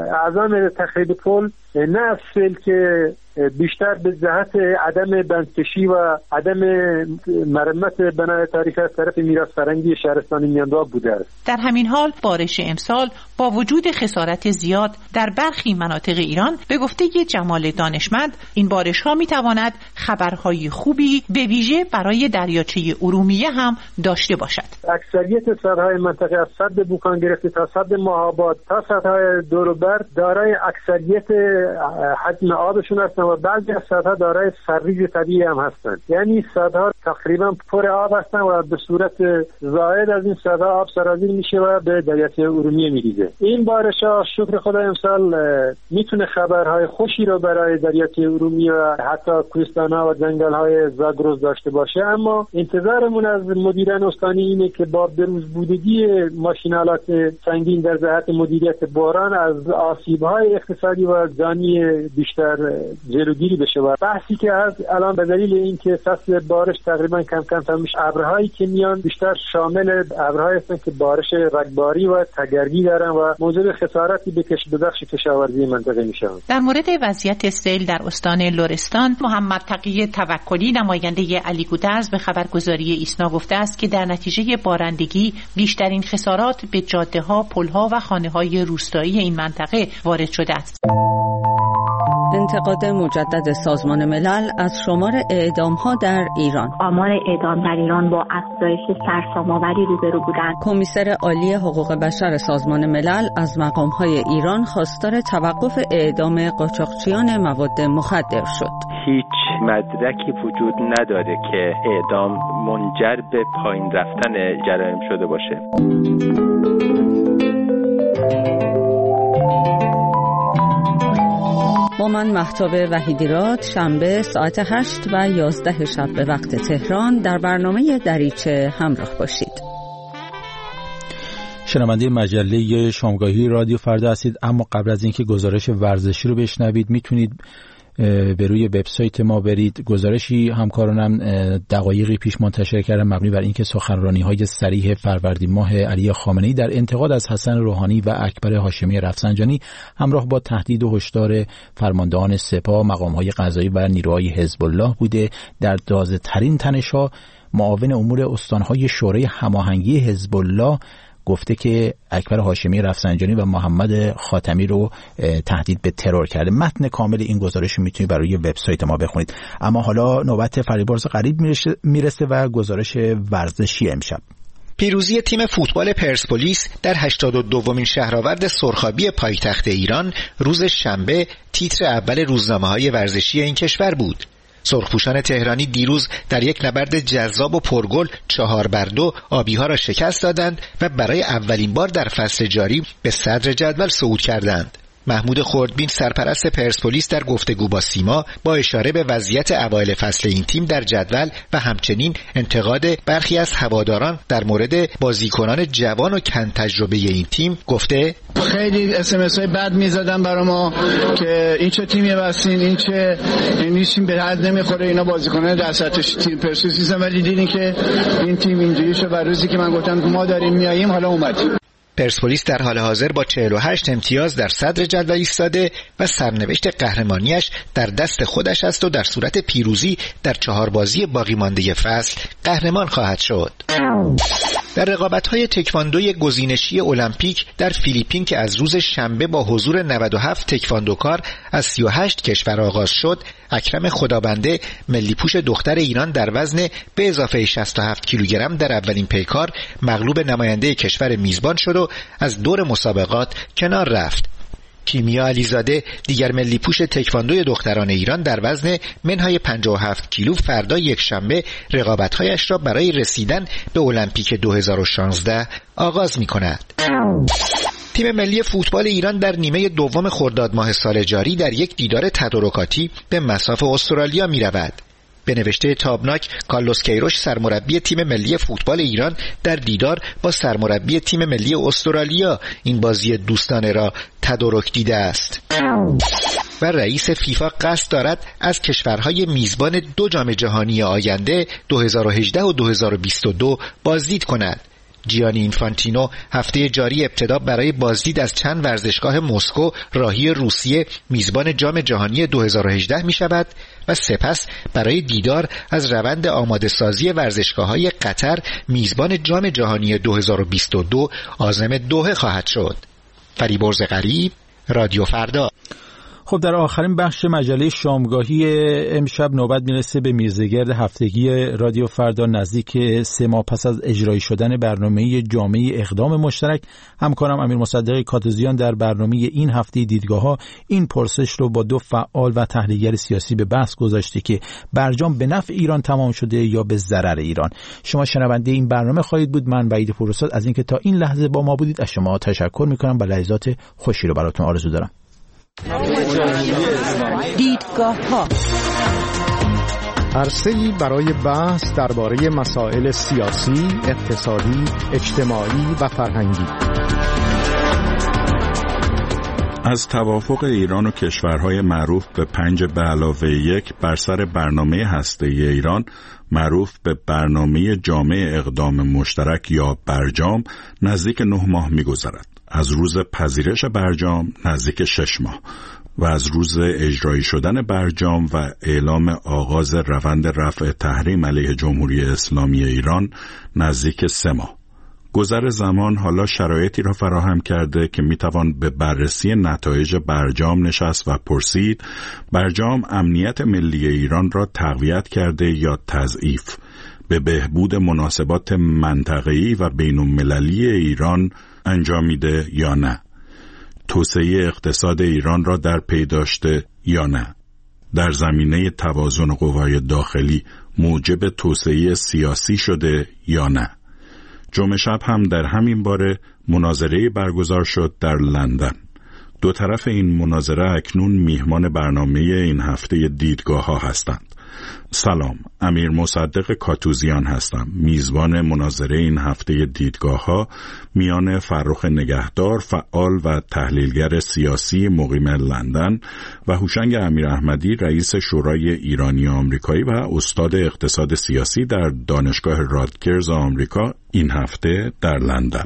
Speaker 4: اعظم تخریب پل نه از سیل که بیشتر به جهت عدم بندکشی و عدم مرمت بنای تاریخی از طرف میراث فرهنگی شهرستان میاندوآب بوده است.
Speaker 16: در همین حال بارش امسال با وجود خسارت زیاد در برخی مناطق ایران به گفته جمال دانشمند این بارش ها میتواند خبرهای خوبی به ویژه برای دریاچه ارومیه هم داشته باشد.
Speaker 4: اکثریت سدهای منطقه از سد بوکان گرفته تا سد ماهآباد تا سدهای دور و بر دارای اکثریت حجم آبشون هستند و بعضی از سدها دارای سرریز طبیعی هم هستند. یعنی سدها تقریبا پر آب هستند و به صورت زائد از این سدها آب سرازیر میشه و به دریاچه ارومیه میریزه. این بارش‌ها شکر خدا امسال میتونه خبرهای خوشی رو برای دریاچه ارومیه و حتی کوهستان‌ها و جنگل‌های زاگرس داشته باشه، اما انتظارمون از مدیران استانی اینه که با بروز بودگی ماشینالات سنگین در جهت مدیریت باران از آسیب‌های اقتصادی و جانی بیشتر جلوگیری بشه. و بحثی که هست الان به دلیل اینکه فصل بارش تقریبا کم کم تموم میشه، ابرهایی که میان بیشتر شامل ابرهایی هستن که بارش رگباری و تگرگی دارن و موجب خساراتی به بخش کشاورزی منطقه میشن.
Speaker 16: در مورد وضعیت سیل در استان لرستان، محمد تقی توکلی نماینده علی گودرز به خبرگزاری ایسنا گفته است که در نتیجه بارندگی بیشترین خسارات به جاده‌ها، پل‌ها و خانه‌های روستایی این منطقه وارد شده است.
Speaker 17: انتقاد مجدد سازمان ملل از شمار اعدام‌ها در ایران.
Speaker 18: آمار اعدام در ایران با افزایش سرسام‌آوری روبرو بودند.
Speaker 17: کمیسر عالی حقوق بشر سازمان ملل از مقام‌های ایران خواستار توقف اعدام قاچاقچیان مواد مخدر شد.
Speaker 19: هیچ مدرکی وجود نداره که اعدام منجر به پایین رفتن جرایم شده باشه.
Speaker 17: با من مهتاب وحیدیراد، شنبه ساعت 8 و 11 شب به وقت تهران در برنامه دریچه همراه باشید.
Speaker 1: شنونده مجله شامگاهی رادیو فردا هستید، اما قبل از اینکه گزارش ورزشی رو بشنوید میتونید به روی وبسایت ما برید. گزارشی همکارانم دقایقی پیش منتشر کردن مبنی بر اینکه سخنرانی‌های صریح فروردین ماه علی خامنه‌ای در انتقاد از حسن روحانی و اکبر هاشمی رفسنجانی همراه با تهدید و هشدار فرماندهان سپاه، مقام‌های قضایی و نیروهای حزب الله بوده. در تازه‌ترین تنش‌ها معاون امور استان‌های شورای هماهنگی حزب الله گفته که اکبر هاشمی رفسنجانی و محمد خاتمی رو تهدید به ترور کرده. متن کامل این گزارش میتونید برای وبسایت ما بخونید. اما حالا نوبت فریبرز غریب میرسه و گزارش ورزشی امشب.
Speaker 20: پیروزی تیم فوتبال پرسپولیس در 82مین شهرآورد سرخابی پایتخت ایران روز شنبه تیتر اول روزنامه‌های ورزشی این کشور بود. سرخپوشان تهرانی دیروز در یک نبرد جذاب و پرگل 4-2 آبی‌ها را شکست دادند و برای اولین بار در فصل جاری به صدر جدول صعود کردند. محمود خردبین سرپرست پرسپولیس در گفتگو با سیما با اشاره به وضعیت اوایل فصل این تیم در جدول و همچنین انتقاد برخی از هواداران در مورد بازیکنان جوان و کم تجربه این تیم گفته:
Speaker 21: خیلی اس‌ام‌اس‌های بد می‌زدن برای ما که این چه تیمی بستین، این چه تیم به حد نمیخوره، اینا بازیکنان در سطح تیم پرسپولیس نیستن، ولی دیدین که این تیم اینجوری شد و روزی که من گفتم ما داریم میاییم حالا اومدیم.
Speaker 20: پرسپولیس در حال حاضر با 48 امتیاز در صدر جدول ایستاده و سرنوشت قهرمانیش در دست خودش است و در صورت پیروزی در 4 بازی باقی مانده فصل قهرمان خواهد شد. در رقابت‌های تکواندوی گزینشی المپیک در فیلیپین که از روز شنبه با حضور 97 تکواندوکار از 38 کشور آغاز شد، اکرم خدابنده ملی‌پوش دختر ایران در وزن به اضافه 67 کیلوگرم در اولین پیکار مغلوب نماینده کشور میزبان شد و از دور مسابقات کنار رفت. کیمیا علیزاده دیگر ملی‌پوش تکواندوی دختران ایران در وزن منهای 57 کیلو فردا یکشنبه رقابت‌هایش را برای رسیدن به المپیک 2016 آغاز می‌کند. تیم ملی فوتبال ایران در نیمه دوم خرداد ماه سال جاری در یک دیدار تدارکاتی به مصاف استرالیا می‌رود. به نوشته تابناک، کارلوس کیروش سرمربی تیم ملی فوتبال ایران در دیدار با سرمربی تیم ملی استرالیا این بازی دوستانه را تدارک دیده است و رئیس فیفا قصد دارد از کشورهای میزبان 2 جام جهانی آینده 2018 و 2022 بازدید کند. جیانی اینفانتینو هفته جاری ابتدا برای بازدید از چند ورزشگاه مسکو راهی روسیه میزبان جام جهانی 2018 می شود و سپس برای دیدار از روند آماده سازی ورزشگاه‌های قطر میزبان جام جهانی 2022 عازم دوحه خواهد شد. فریبرز غریب، رادیو فردا.
Speaker 1: خب در آخرین بخش مجله شامگاهی امشب نوبت میرسه به میزگرد هفتگی رادیو فردا. نزدیک 3 ماه پس از اجرایی شدن برنامه جامعه اقدام مشترک، همکارم امیر مصدق کاتوزیان در برنامه این هفته دیدگاه‌ها این پرسش رو با 2 فعال و تحلیلگر سیاسی به بحث گذاشته که برجام به نفع ایران تمام شده یا به ضرر ایران. شما شنونده این برنامه خواهید بود. من وحید پوروزاد از اینکه تا این لحظه با ما بودید از شما تشکر می‌کنم و لحظات خوشی رو براتون آرزو دارم.
Speaker 2: دیدگاه‌ها عرصه‌ای برای بحث درباره مسائل سیاسی، اقتصادی، اجتماعی و فرهنگی.
Speaker 22: از توافق ایران و کشورهای معروف به 5+1 بر سر برنامه هسته‌ای ایران معروف به برنامه جامعه اقدام مشترک یا برجام نزدیک 9 ماه می‌گذرد. از روز پذیرش برجام نزدیک 6 ماه و از روز اجرایی شدن برجام و اعلام آغاز روند رفع تحریم علیه جمهوری اسلامی ایران نزدیک 3 ماه. گذر زمان حالا شرایطی را فراهم کرده که میتوان به بررسی نتایج برجام نشست و پرسید برجام امنیت ملی ایران را تقویت کرده یا تضعیف، به بهبود مناسبات منطقه‌ای و بین‌المللی ایران انجامیده یا نه، توسعه اقتصاد ایران را در پی داشته یا نه، در زمینه توازن قوای داخلی موجب توسعه سیاسی شده یا نه. جمعه شب هم در همین باره مناظره برگزار شد در لندن. 2 طرف این مناظره اکنون میهمان برنامه این هفته دیدگاه‌ها هستند. سلام، امیر مصدق کاتوزیان هستم، میزبان مناظره این هفته دیدگاه‌ها میان فرخ نگهدار، فعال و تحلیلگر سیاسی مقیم لندن و هوشنگ امیراحمدی، رئیس شورای ایرانی آمریکایی و استاد اقتصاد سیاسی در دانشگاه رادکرز آمریکا این هفته در لندن.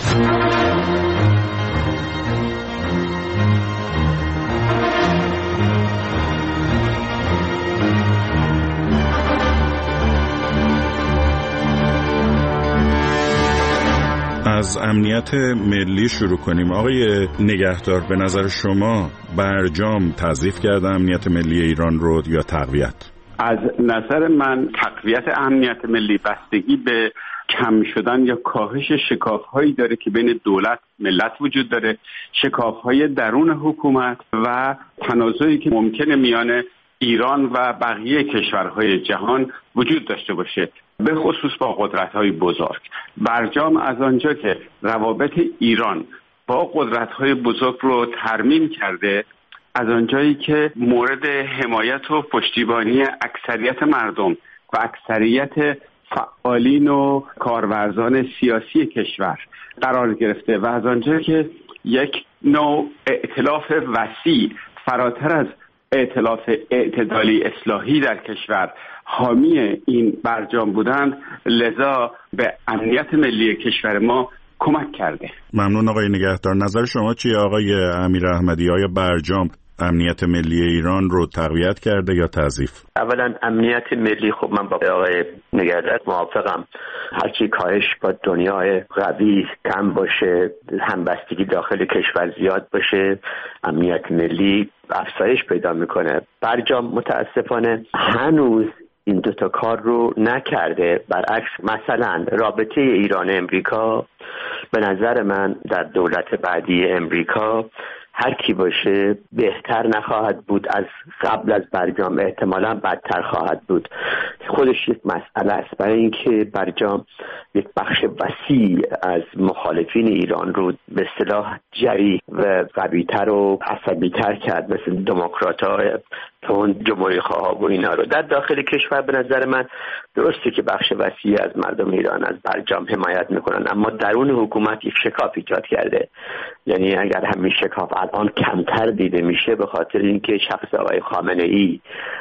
Speaker 22: از امنیت ملی شروع کنیم. آقای نگهدار، به نظر شما برجام تضعیف کرده امنیت ملی ایران رو یا تقویت؟
Speaker 6: از نظر من تقویت امنیت ملی بستگی به کم شدن یا کاهش شکاف‌هایی داره که بین دولت ملت وجود داره، شکاف‌های درون حکومت و تنازعی که ممکنه میان ایران و بقیه کشورهای جهان وجود داشته باشه، به خصوص با قدرت‌های بزرگ. برجام از آنجا که روابط ایران با قدرت‌های بزرگ رو ترمیم کرده، از آنجایی که مورد حمایت و پشتیبانی اکثریت مردم و اکثریت فعالین و کارورزان سیاسی کشور قرار گرفته و از آنجایی که یک نوع ائتلاف وسیع فراتر از ائتلاف اعتدالی اصلاحی در کشور حامی این برجام بودند، لذا به امنیت ملی کشور ما کمک کرده.
Speaker 22: ممنون آقای نگهدار. نظر شما چیه آقای امیراحمدی؟ آیا برجام امنیت ملی ایران رو تقویت کرده یا تضعیف؟
Speaker 23: اولا امنیت ملی، خب من با آقای نگهدار موافقم. هرچی کاهش با دنیای قوی کم باشه، همبستگی داخل کشور زیاد باشه، امنیت ملی افزایش پیدا میکنه. برجام متاسفانه هنوز این 2 کار رو نکرده. برعکس مثلا رابطه ایران امریکا به نظر من در دولت بعدی امریکا هر کی باشه بهتر نخواهد بود از قبل از برجام، احتمالاً بدتر خواهد بود. خودش یک مسئله است، برای اینکه برجام یک بخش وسیع از مخالفین ایران رو به اصطلاح جری و قوی‌تر و عصبی‌تر کرد، مثل دموکرات‌ها اون جمهوری خواه و اینا رو. در داخل کشور به نظر من درسته که بخش وسیع از مردم ایران از برجام حمایت میکنن، اما درون حکومت یک شکاف ایجاد کرده. یعنی اگر همین شکاف الان کمتر دیده میشه به خاطر اینکه شخص آقای خامنه‌ای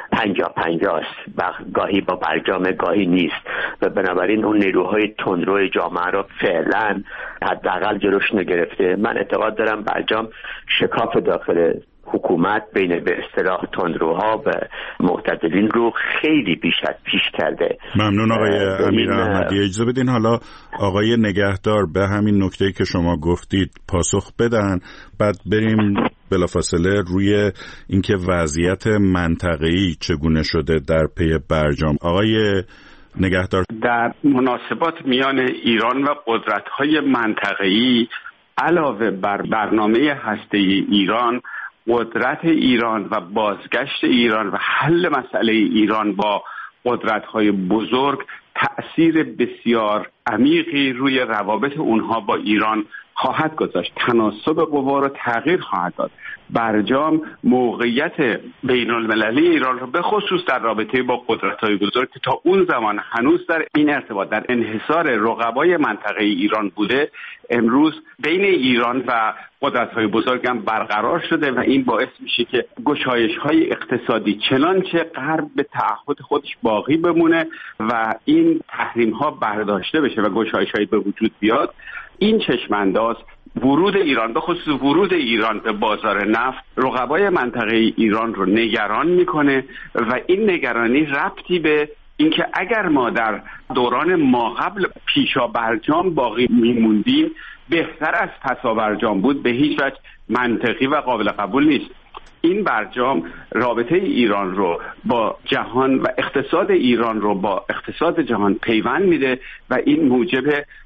Speaker 23: 50-50 است و گاهی با برجام گاهی نیست و بنابراین اون نیروهای تندرو جامعه رو فعلا حداقل جلوش نگرفته. من اعتقاد دارم برجام شکاف داخل حکومت بین به اصطلاح تندروها و معتدلین رو خیلی پیش کرده.
Speaker 22: ممنون آقای امیراحمدی. اجازه بدین حالا آقای نگهدار به همین نکته‌ای که شما گفتید پاسخ بدن، بعد بریم بلافاصله روی اینکه وضعیت منطقه‌ای چگونه شده در پی برجام. آقای نگهدار،
Speaker 6: در مناسبات میان ایران و قدرت‌های منطقه‌ای علاوه بر برنامه هسته‌ای ایران، قدرت ایران و بازگشت ایران و حل مسئله ایران با قدرت‌های بزرگ تأثیر بسیار عمیقی روی روابط اونها با ایران خواهد گذاشت. تناسب قوا رو تغییر خواهد داد. برجام موقعیت بین المللی ایران رو به خصوص در رابطه با قدرت‌های بزرگ که تا اون زمان هنوز در این ارتباط در انحصار رقبای منطقه ایران بوده، امروز بین ایران و قدرت‌های بزرگ هم برقرار شده و این باعث میشه که گشایش‌های اقتصادی چنانچه غرب به تعهد خودش باقی بمونه و این تحریم‌ها برداشته بشه و گشایش‌هایی به وجود بیاد. این چشم‌انداز ورود ایران، به خصوص ورود ایران به بازار نفت، رقبای منطقه ایران رو نگران میکنه و این نگرانی ربطی به اینکه اگر ما در دوران ماقبل پیشا برجام باقی میموندیم بهتر از پسا برجام بود به هیچ وجه منطقی و قابل قبول نیست. این برجام رابطه ایران رو با جهان و اقتصاد ایران رو با اقتصاد جهان پیوند میده و این موجب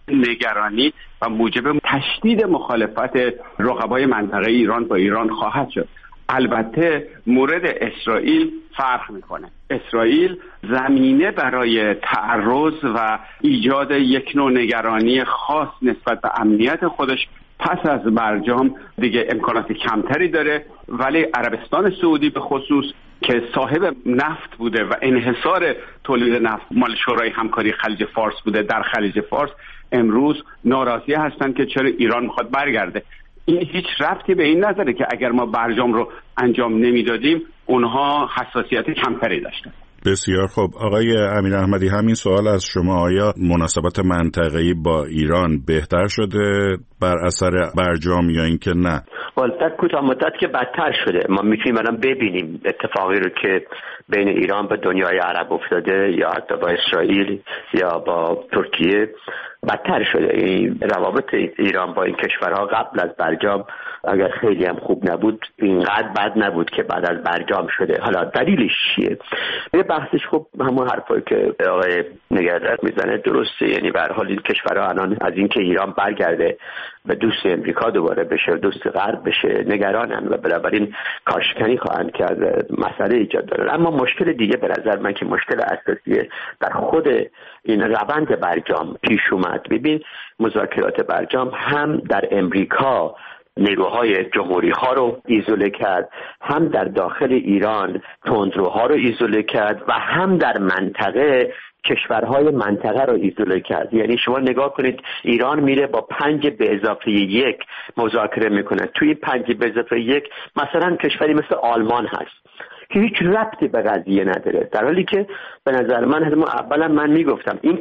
Speaker 6: نگرانی و موجب تشدید مخالفت رقبای منطقه ایران با ایران خواهد شد. البته مورد اسرائیل فرق میکنه. اسرائیل زمینه برای تعرض و ایجاد یک نوع نگرانی خاص نسبت به امنیت خودش پس از برجام دیگه امکانات کمتری داره، ولی عربستان سعودی به خصوص که صاحب نفت بوده و انحصار تولید نفت مال شورای همکاری خلیج فارس بوده در خلیج فارس، امروز ناراضی هستن که چرا ایران میخواد برگرده. این هیچ ربطی به این نداره که اگر ما برجام رو انجام نمیدادیم اونها حساسیت کمتری داشتن.
Speaker 22: بسیار خوب. آقای امیر احمدی، همین سوال از شما، آیا مناسبات منطقه‌ای با ایران بهتر شده بر اثر برجام یا اینکه نه؟
Speaker 23: در کوتاه مدت که بدتر شده. ما میتونیم الان ببینیم اتفاقی رو که بین ایران و دنیای عرب افتاده یا حتی با اسرائیل یا با ترکیه بدتر شده. این روابط ایران با این کشورها قبل از برجام اگر خیلی هم خوب نبود اینقدر بد نبود که بعد از برجام شده. حالا دلیلش چیه؟ یه بحثش خب همون حرفایی که آقای نگهدار میزنه درسته. یعنی به هر حال این کشورها الان از اینکه ایران برگرده و دوست امریکا دوباره بشه، دوست غرب بشه، نگرانن و بنابراین کاشکنی خواهند کرد، مسئله ایجاد دارن. اما مشکل دیگه به نظر من که مشکل اساسی در خود این روند برجام پیش اومد. ببین مذاکرات برجام هم در امریکا نیروهای جمهوری ها رو ایزوله کرد، هم در داخل ایران تندروها رو ایزوله کرد و هم در منطقه کشورهای منطقه رو ایزوله کرد. یعنی شما نگاه کنید ایران میره با 5+1 مذاکره میکنه. توی 5+1 مثلا کشوری مثل آلمان هست که هیچ ربطی به قضیه نداره، در حالی که به نظر من اولا من میگفتم این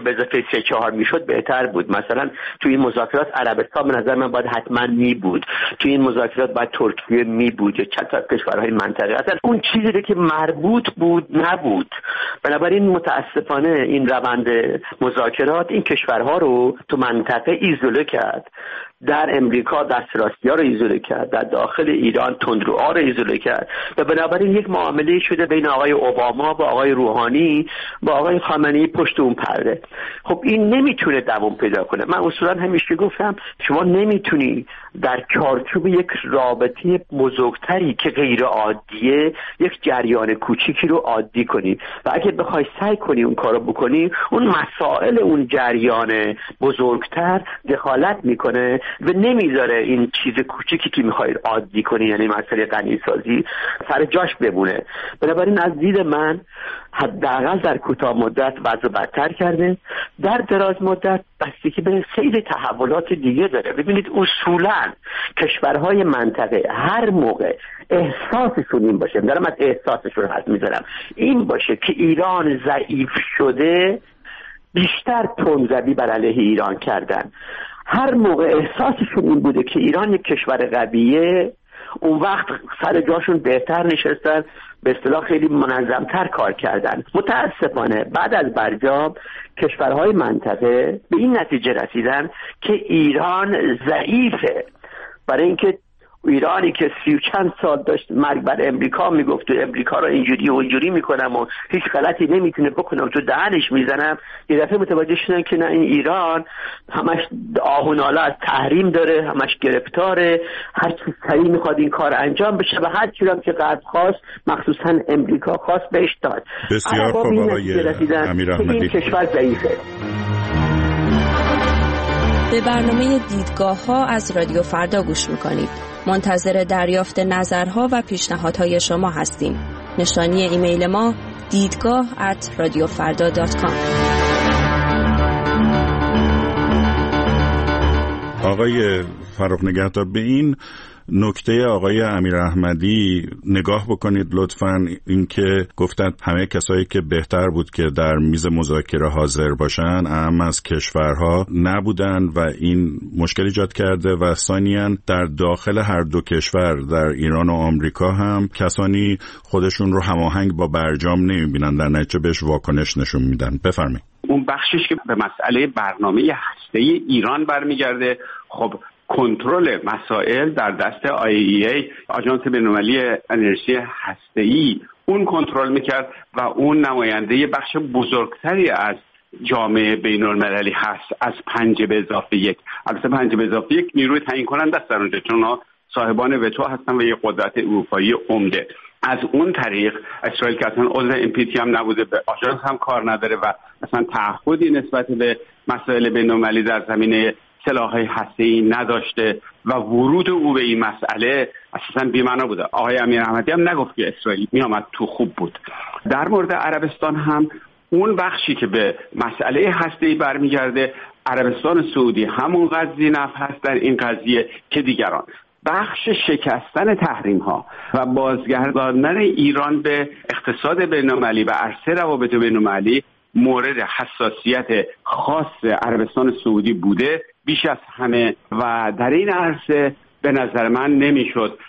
Speaker 23: 5+3-4 میشد بهتر بود. مثلا توی این مذاکرات عربستان به نظر من باید حتما می بود، توی این مذاکرات باید ترکیه می بود یا چند تا کشورهای منطقه. اصلا اون چیزی که مربوط بود نبود. بنابراین متاسفانه این روند مذاکرات این کشورها رو تو منطقه ایزوله کرد. در امریکا دستراسی‌ها رو ایزوله کرد، در داخل ایران تندروها رو ایزوله کرد و بنابراین یک معامله شده بین آقای اوباما با آقای روحانی با آقای خامنه‌ای پشت اون پرده. خب این نمیتونه دوام پیدا کنه. من اصولا همیشه گفتم شما نمیتونی در چارچوب یک رابطه بزرگتری که غیر عادیه یک جریان کوچیکی رو عادی کنی و اگه بخوای سعی کنی اون کارو بکنی اون مسائل اون جریان بزرگتر دخالت میکنه و نمیذاره این چیز کوچیکی که میخوای عادی کنی، یعنی مسئله غنیسازی، سر جاش بمونه. بنابراین از دید من حداقل در کوتاه مدت وضع بدتر کرده، در دراز مدت بستگی به سیر تحولات دیگه داره. ببینید اصولا کشورهای منطقه هر موقع احساسشون این باشه، دارم از احساسشون حرف میزنم، این باشه که ایران ضعیف شده بیشتر تندروی بر علیه ایران کردن. هر موقع احساسشون این بوده که ایران یک کشور قویه، اون وقت سر جاشون بهتر نشستن، به اصطلاح خیلی منظمتر کار کردن. متاسفانه بعد از برجام کشورهای منطقه به این نتیجه رسیدن که ایران ضعیفه، برای اینکه ایرانی که 30 چند سال داشت مرگ بر امریکا میگفت و امریکا رو اینجوری و اونجوری میکنم و هیچ غلطی نمیتونه بکنه و تو دهنش میزنم، یه دفعه متوجه شدن که نه، این ایران همش آه و ناله از تحریم داره، همش گرفتاره، هر چی سریع میخواد این کار انجام بشه و هر چی هم که غرب خواست مخصوصا امریکا خواست بهش داد.
Speaker 22: بسیار خوب آقای امیرحمدی.
Speaker 23: این کشور ضعیفه.
Speaker 13: به برنامه دیدگاه ها از رادیو فردا گوش میکنید. منتظر دریافت نظرها و پیشنهادهای شما هستیم. نشانی ایمیل ما دیدگاه@radiofarda.com.
Speaker 22: آقای فرخ نگهدار، به این نکته آقای امیرحمدی نگاه بکنید لطفاً. اینکه گفتند همه کسایی که بهتر بود که در میز مذاکره حاضر باشن اهم از کشورها نبودن و این مشکل ایجاد کرده و ثانیاً در داخل هر دو کشور در ایران و آمریکا هم کسانی خودشون رو هماهنگ با برجام نمیبینن، در نتیجه بهش واکنش نشون میدن. بفرمایید.
Speaker 3: اون بخشش که به مسئله برنامه هسته‌ای ایران برمیگرده، خب کنترل مسائل در دست IAEA، آژانس بین‌المللی انرژی هسته‌ای، اون کنترل میکرد و اون نماینده بخش بزرگتری از جامعه بین‌المللی هست از 5+1. البته 5+1 نیروی تعیین کننده است در اونجا، چون صاحبان وتو هستن و یه قدرت اروپایی عمده. از اون طریق اسرائیل که اصلا عضو NPT هم نبوده، به آژانس هم کار نداره و اصلا تعهدی نسبت به مسائل بین‌المللی در زمینه سلاح‌های هسته‌ای نداشته و ورود او به این مسئله اساساً بی‌معنا بوده. آقای امیرحمدی هم نگفت که اسرائیل میامد تو خوب بود. در مورد عربستان هم اون بخشی که به مسئله هسته‌ای برمیگرده، عربستان سعودی همون ذی‌نفع هست در این قضیه که دیگران. بخش شکستن تحریم‌ها و بازگرداندن ایران به اقتصاد بین‌المللی و عرصه روابط بین‌المللی مورد حساسیت خاص عربستان سعودی بوده بیش از همه و در این عرصه به نظر من نمیشد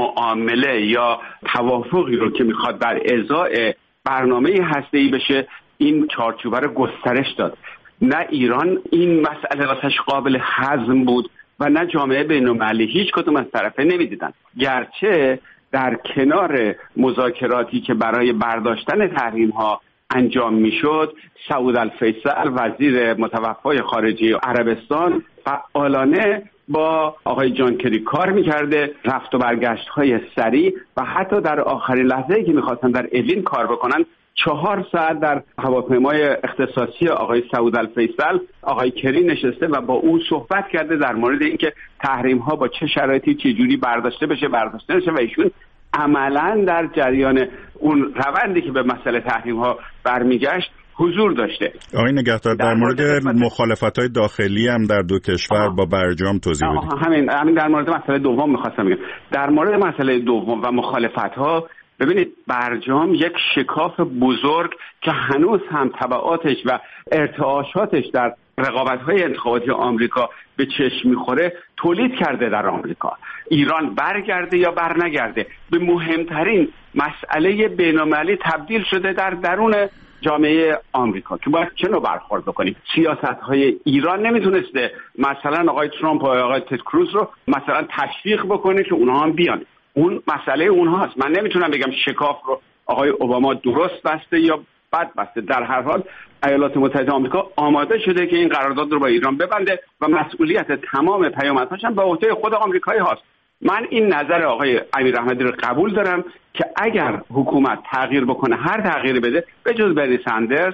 Speaker 3: معامله یا توافقی رو که میخواد بر ازای برنامه هسته‌ای بشه این چارچوبه رو گسترش داد. نه ایران این مسئله واسش قابل هضم بود و نه جامعه بین‌المللی، هیچ کدوم از طرفین نمیدیدن. گرچه در کنار مذاکراتی که برای برداشتن تحریم‌ها انجام میشد، سعود الفیصل وزیر متوفای خارجه عربستان فعالانه با آقای جان کری کار میکرده، رفت و برگشت های سریع و حتی در آخرین لحظه‌ای که میخواستن در اوین کار بکنن 4 ساعت در هواپیمای اختصاصی آقای سعود الفیصل آقای کری نشسته و با او صحبت کرده در مورد اینکه تحریم ها با چه شرایطی چه جوری برداشته بشه و ایشون عملاً در جریان اون روندی که به مسئله تحریم ها برمیگشت حضور داشته.
Speaker 22: آقای نگهدار، در مورد مخالفت‌های داخلی هم در دو کشور با برجام توضیح بدید.
Speaker 3: همین در مورد مسئله دوم می‌خواستم بگم. در مورد مسئله دوم و مخالفت‌ها، ببینید برجام یک شکاف بزرگ که هنوز هم تبعاتش و ارتعاشاتش در رقابت‌های انتخاباتی آمریکا به چشم می‌خوره تولید کرده در آمریکا. ایران برگرده یا برنگرده به مهمترین مسئله بین‌المللی تبدیل شده در درون جامعه آمریکا که باید چه نوع برخورد بکنیم. سیاست‌های ایران نمیتونسته مثلا آقای ترامپ و آقای تد کروز رو مثلا تشویق بکنه که اونها هم بیان. اون مسئله اونهاست. من نمیتونم بگم شکاف رو آقای اوباما درست بسته یا بد بسته. در هر حال ایالات متحده آمریکا آماده شده که این قرارداد رو با ایران ببنده و مسئولیت تمام پیامدهاش هم به عهده خود آمریکایی هاست. من این نظر آقای امیرحمدی رو قبول دارم که اگر حکومت تغییر بکنه، هر تغییری بده به جز بری سندرز،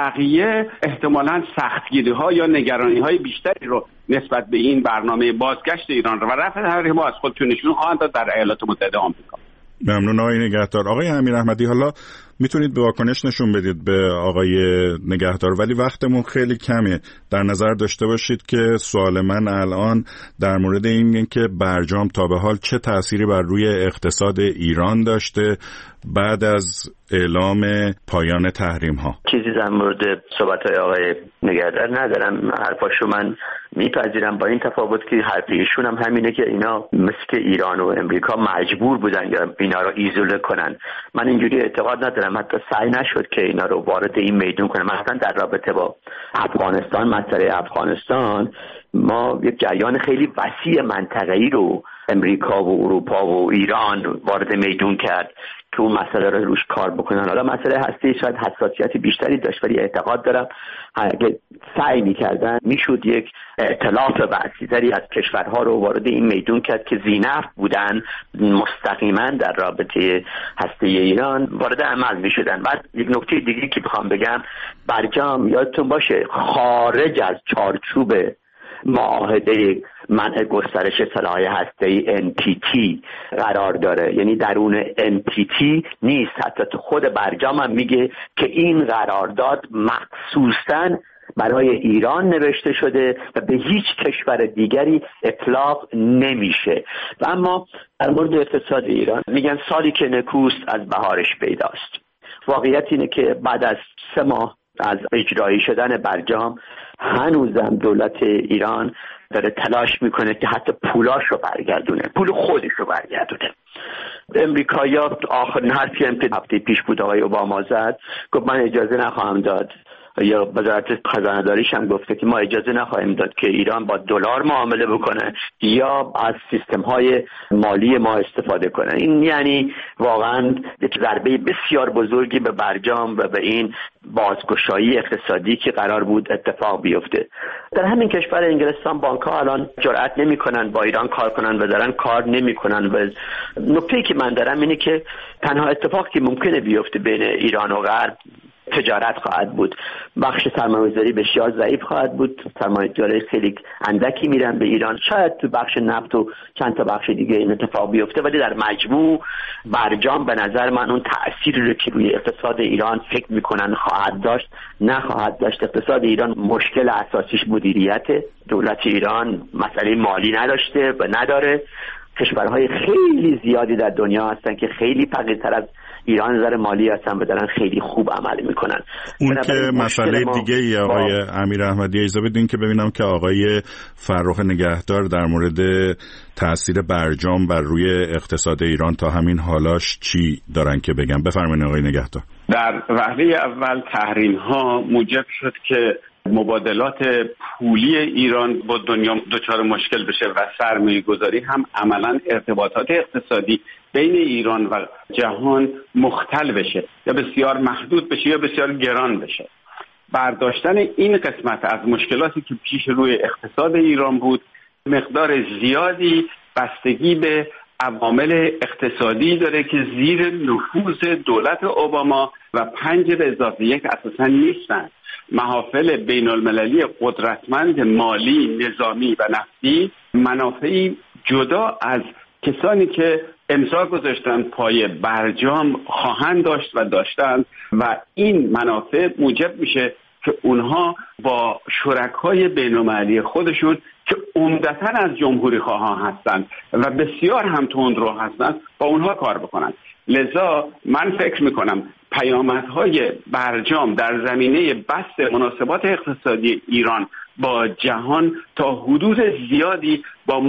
Speaker 3: بقیه احتمالاً سختگیری‌ها یا نگرانی‌های بیشتری رو نسبت به این برنامه بازگشت ایران و رفع تحریم ها از خودشون نشون خواهند داد در ایالات متحده آمریکا.
Speaker 22: ممنون آقای نگهدار. آقای امیرحمدی، حالا میتونید به واکنش نشون بدید به آقای نگهدار، ولی وقتمون خیلی کمه. در نظر داشته باشید که سوال من الان در مورد این که برجام تا به حال چه تأثیری بر روی اقتصاد ایران داشته بعد از اعلام پایان تحریم ها.
Speaker 23: چیزی در مورد صحبت های آقای نگهدار ندارم. حرفاشو من میپذیرم، با این تفاوت که حرف ایشون هم همینه که اینا مثل که ایران و امریکا مجبور بودن یا اینا رو ایزوله کنن. من اینجوری اعتقاد ندارم، حتی سعی نشد که اینا رو وارد این میدون کنن. مثلا در رابطه با افغانستان، مسئله افغانستان، ما یک جریان خیلی وسیع منطقه‌ای رو امریکا و اروپا و ایران وارد میدون کرد که اون مسئله رو روش کار بکنن. حالا مسئله هستی شاید حساسیت بیشتری داشت، ولی اعتقاد دارم اگه سعی می‌کردن میشد یک ائتلاف وسیع‌تری از کشورها رو وارد این میدون کرد که ذی‌نفع بودن مستقیما در رابطه هسته ایران وارد عمل می‌شدن. بعد یک نکته دیگه که بخوام بگم، برجام یادتون باشه خارج از چارچوب معاهده منع گسترش سلاح هسته‌ای NPT قرار داره، یعنی درون NPT نیست. حتی تو خود برجام هم میگه که این قرارداد مخصوصاً برای ایران نوشته شده و به هیچ کشور دیگری اطلاق نمیشه. و اما در مورد اقتصاد ایران میگن سالی که نکوست از بهارش پیداست. واقعیت اینه که بعد از 3 ماه از اجرایی شدن برجام هنوزم دولت ایران داره تلاش میکنه که حتی پولاش رو برگردونه، پول خودش رو برگردونه. امریکایی‌ها آخرین حرفی هم که هفته پیش بود آقای اوباما زد، گفت من اجازه نخواهم داد، یا وزارت خزانه داریش هم گفته که ما اجازه نخواهیم داد که ایران با دلار معامله بکنه یا از سیستم‌های مالی ما استفاده کنه. این یعنی واقعا یک ضربه بسیار بزرگی به برجام و به این بازگشایی اقتصادی که قرار بود اتفاق بیفته. در همین کشور انگلستان بانک‌ها الان جرئت نمی‌کنن با ایران کار کنن و دارن کار نمی‌کنن. و نکته‌ای که من دارم اینه که تنها اتفاقی که ممکنه بیفته بین ایران و غرب تجارت خواهد بود. بخش سرمایه‌گذاری بسیار ضعیف خواهد بود، سرمایه‌گذاری خیلی اندکی میرن به ایران، شاید تو بخش نفت و چند تا بخش دیگه این اتفاق بیفته، ولی در مجموع برجام به نظر من اون تأثیری رو که روی اقتصاد ایران فکر میکنن خواهد داشت نخواهد داشت. اقتصاد ایران مشکل اساسیش مدیریت، دولت ایران مسئله مالی نداشته و نداره. کشورهای خیلی زیادی در دنیا هستن که خیلی فقیرتر از ایران نظر مالی هستن و دارن خیلی خوب عمل میکنن.
Speaker 22: اون که مسئله دیگه آقای امیر احمدی، اجازه بدین که ببینم که آقای فرخ نگهدار در مورد تأثیر برجام بر روی اقتصاد ایران تا همین حالاش چی دارن که بگن. بفرمایید آقای نگهدار.
Speaker 3: در وهله اول تحریم ها موجب شد که مبادلات پولی ایران با دنیا دچار مشکل بشه و سرمایه گذاری هم عملا ارتباطات اقتصادی بین ایران و جهان مختل بشه، یا بسیار محدود بشه یا بسیار گران بشه. برداشتن این قسمت از مشکلاتی که پیش روی اقتصاد ایران بود مقدار زیادی بستگی به عوامل اقتصادی داره که زیر نفوذ دولت اوباما و 5+1 اساسا نیستن. محافل بین المللی قدرتمند مالی، نظامی و نفتی منافعی جدا از کسانی که امضا گذاشتن پای برجام خواهند داشت و داشتند، و این منافع موجب میشه که اونها با شرکای بین المللی خودشون که عمدتاً از جمهوری خواهان هستند و بسیار هم تندرو هستند با اونها کار بکنند. لذا من فکر میکنم پیامدهای برجام در زمینه بسط مناسبات اقتصادی ایران با جهان تا حدود زیادی با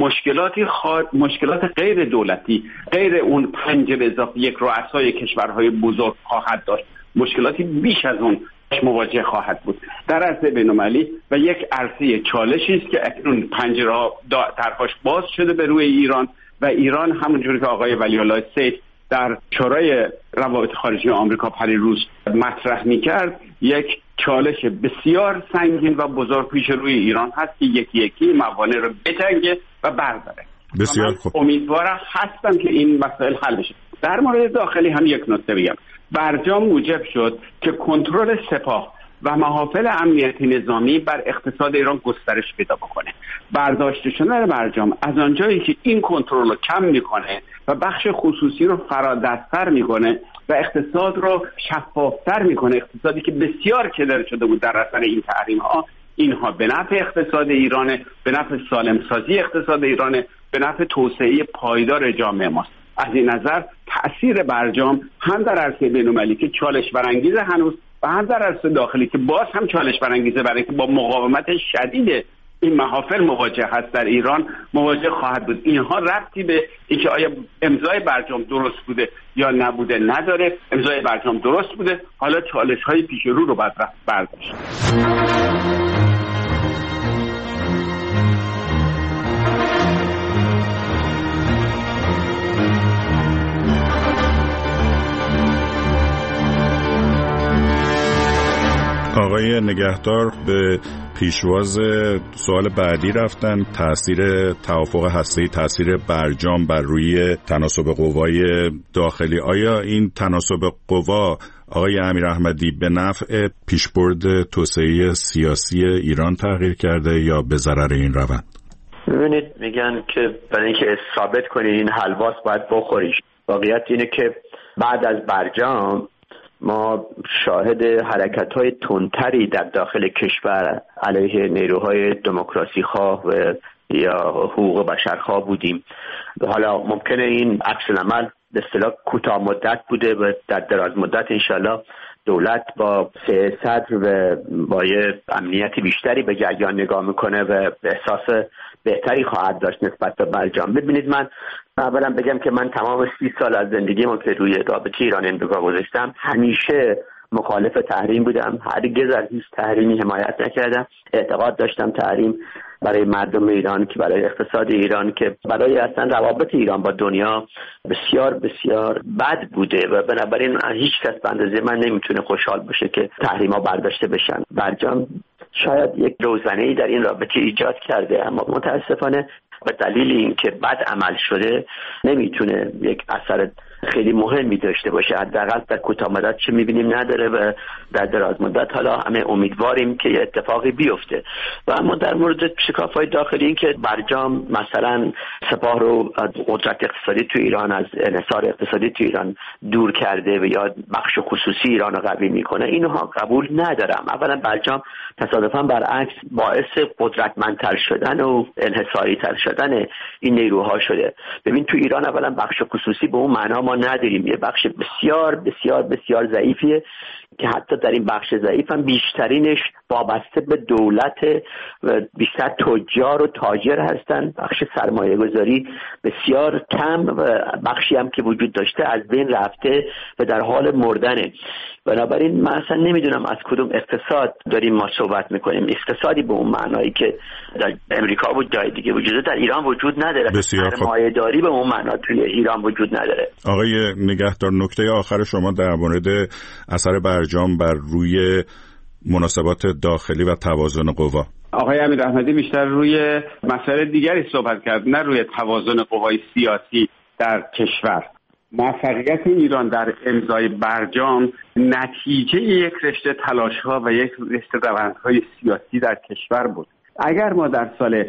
Speaker 3: مشکلات غیر دولتی، غیر اون 5+1 رؤسای کشورهای بزرگ خواهد داشت. مشکلاتی بیش از اون مواجه خواهد بود در عرصه بین‌المللی و یک عرصه چالشی است که اکنون پنجره‌ها طرفش باز شده به روی ایران و ایران همونجوری که آقای ولی‌الله سید در شورای روابط خارجی آمریکا پریروز مطرح می‌کرد، یک چالش بسیار سنگین و بزرگ پیش روی ایران هست که یکی یکی موانع رو بجنگه و برداره.
Speaker 22: بسیار خوب.
Speaker 3: امیدوارم هستم که این مسائل حل بشه. در مورد داخلی هم یک نکته بگم. برجام موجب شد که کنترل سپاه و محافل امنیتی نظامی بر اقتصاد ایران گسترش پیدا بکنه. برداشته شدن برجام از آنجایی که این کنترل رو کم میکنه و بخش خصوصی رو فرادست‌تر میکنه و اقتصاد رو شفافتر میکنه، اقتصادی که بسیار کدر شده بود در اثر این تحریم ها، اینها به نفع اقتصاد ایرانه، به نفع سالمسازی اقتصاد ایرانه، به نفع توسعه پایدار جامعه ماست. از این نظر تأثیر برجام هم در عرصه بین‌المللی که چالش برانگیزه هنوز و هم در عرصه داخلی که باز هم چالش برانگیزه، برای که با مقاومت شدید این محافل مواجه هست در ایران مواجه خواهد بود. اینها ربطی به اینکه آیا امضای برجام درست بوده یا نبوده نداره. امضای برجام درست بوده، حالا چالش های پیش رو باید برداشت.
Speaker 22: آقای نگهدار به پیشواز سوال بعدی رفتن. تأثیر توافق هسته‌ای، تأثیر برجام بر روی تناسب قوای داخلی. آیا این تناسب قوا آقای امیراحمدی به نفع پیشبرد توسعه سیاسی ایران تغییر کرده یا به ضرر این روند؟
Speaker 23: ببینید، میگن که برای اینکه ثابت کنید این حلواس باید بخوریش. واقعیت اینه که بعد از برجام ما شاهد حرکت‌های تندتری در داخل کشور علیه نیروهای دموکراسی خواه و یا حقوق بشرخواه بودیم. حالا ممکنه این عکس العمل به اصطلاح کوتاه مدت بوده و در دراز مدت انشالله دولت با صدر و با یه امنیت بیشتری به جریان نگاه میکنه و احساس بهتری خواهد داشت نسبت به برجام. ببینید، من اولا بگم که من تمام 30 سال از زندگیمو که روی رابطه ایران امریکا گذاشتم همیشه مخالف تحریم بودم. هرگز از هیچ تحریمی حمایت نکردم. اعتقاد داشتم تحریم برای مردم ایران، که برای اقتصاد ایران، که برای اصلا روابط ایران با دنیا بسیار بسیار بد بوده و بنابراین هیچ کس به اندازه من نمیتونه خوشحال باشه که تحریم‌ها برداشته بشن. برجام شاید یک روزنه‌ای در این رابطه ایجاد کرده، اما متاسفانه به دلیل اینکه بد عمل شده نمیتونه یک اثر خیلی مهمی داشته باشه. حداقل در کوتاه مدت چه میبینیم نداره و در دراز مدت حالا همه امیدواریم که یه اتفاقی بیفته. و اما در مورد شکاف‌های داخلی، این که برجام مثلا سپاه رو از قدرت اقتصادی تو ایران، از انحصار اقتصادی تو ایران دور کرده و یا بخش خصوصی ایران رو قوی میکنه، اینها قبول ندارم. اولا برجام تصادفاً برعکس باعث قدرتمندتر شدن و انحصاری تر شدن این نیروها شده. ببین، تو ایران اولا بخش خصوصی به اون معنا ما نداریم. یه بخش بسیار بسیار بسیار ضعیفیه که حتی در این بخش ضعیف هم بیشترینش وابسته به دولت و بیشتر تجار و تاجر هستن. بخش سرمایه گذاری بسیار کم و بخشی هم که وجود داشته از بین رفته و در حال مردنه. بنابراین من اصلا نمیدونم از کدوم اقتصاد داریم ما صحبت میکنیم. اقتصادی به اون معنایی که در امریکا و جای دیگه وجود در ایران وجود نداره. سرمایه داری به اون معنا توی ایران وجود نداره.
Speaker 22: آقای نگهدار، نکته آخر شما در مورد اثر برجام بر روی مناسبات داخلی و توازن قوا.
Speaker 3: آقای امیراحمدی بیشتر روی مسائل دیگری صحبت کرد، نه روی توازن قوای سیاسی در کشور. موفقیت ایران در امضای برجام نتیجه یک رشته تلاش‌ها و یک رشته روندهای سیاسی در کشور بود. اگر ما در سال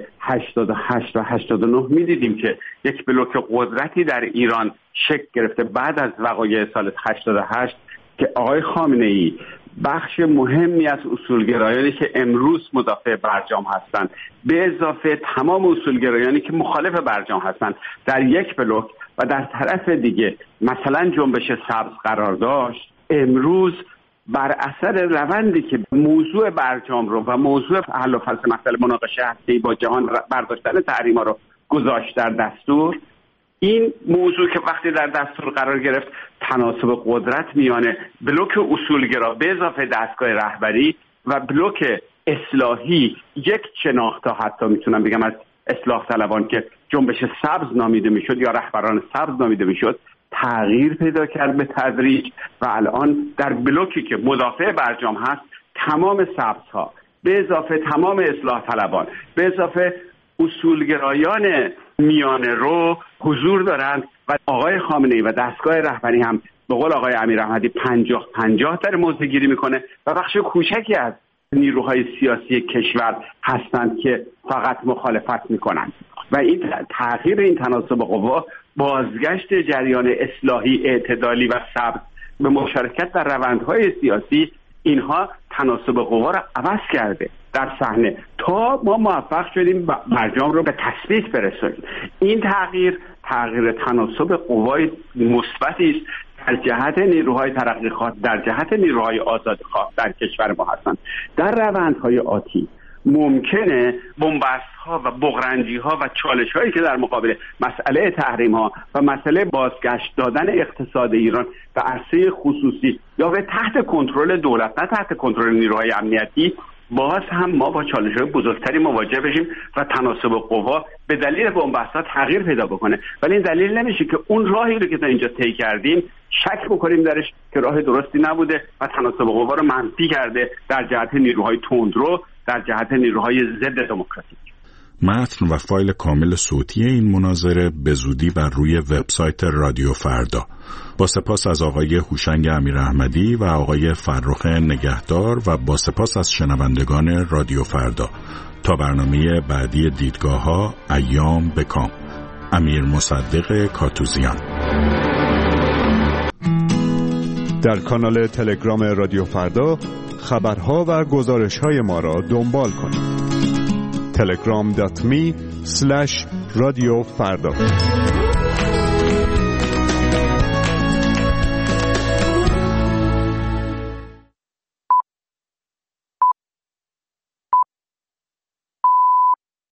Speaker 3: 88 و 89 می‌دیدیم که یک بلوک قدرتی در ایران شکل گرفته بعد از وقایع سال 88 که آقای خامنه‌ای بخش مهمی از اصولگرایانی که امروز مدافع برجام هستند به اضافه تمام اصولگرایانی که مخالف برجام هستند در یک بلوک و در طرف دیگه مثلا جنبش سبز قرار داشت، امروز بر اثر روندی که موضوع برجام رو و موضوع حل و فصل مسئله مناقشه هسته‌ای با جهان برداشتن تحریم‌ها رو گذاشت در دستور، این موضوع که وقتی در دستور قرار گرفت تناسب قدرت میانه بلوک اصولگرا به اضافه دستگاه رهبری و بلوک اصلاحی، یک شناخته حتی میتونم بگم از اصلاح طلبان که جنبش سبز نامیده میشد یا رهبران سبز نامیده میشد، تغییر پیدا کرد به تدریج و الان در بلوکی که مدافع برجام هست تمام سبزها به اضافه تمام اصلاح طلبان به اضافه اصولگرایان میانه رو حضور دارند و آقای خامنه‌ای و دستگاه رهبری هم به قول آقای امیراحمدی 50-50 در موضع گیری میکنه و بخش کوچکی از نیروهای سیاسی کشور هستند که فقط مخالفت میکنند و این تغییر این تناسب قوا، بازگشت جریان اصلاحی اعتدالی و ثبت به مشارکت در روندهای سیاسی، اینها تناسب قوا را عوض کرده در صحنه تا ما موفق شدیم برجام رو به تثبیت برسونیم. این تغییر تناسب قوای مثبتی است در جهت نیروهای ترقیخواه، در جهت نیروهای آزادخواه در کشور ما هستند. در روندهای آتی ممکنه بن‌بست‌ها و بغرنجی‌ها و چالش‌هایی که در مقابل مسئله تحریم‌ها و مسئله بازگشت دادن اقتصاد ایران به عرصه خصوصی یا به تحت کنترل دولت، نه تحت کنترل نیروهای امنیتی، باز هم ما با چالش‌های بزرگتری مواجه بشیم و تناسب قوا به دلیل بن‌بست‌ها تغییر پیدا بکنه. ولی این دلیل نمیشه که اون راهی رو که تا اینجا طی کردیم شک بکنیم درش که راه درستی نبوده و تناسب قوا رو منفی کرده در جهت نیروهای تندرو، در جهت نیروهای ضد دموکراتیک.
Speaker 22: متن و فایل کامل صوتی این مناظره به زودی بر روی وبسایت رادیو فردا. با سپاس از آقای هوشنگ امیراحمدی و آقای فرخ نگهدار و با سپاس از شنوندگان رادیو فردا. تا برنامه بعدی دیدگاه‌ها، ایام بکام. امیر مصدق کاتوزیان.
Speaker 2: در کانال تلگرام رادیو فردا خبرها و گزارش‌های ما را دنبال کنید. telegram.me/radiofarda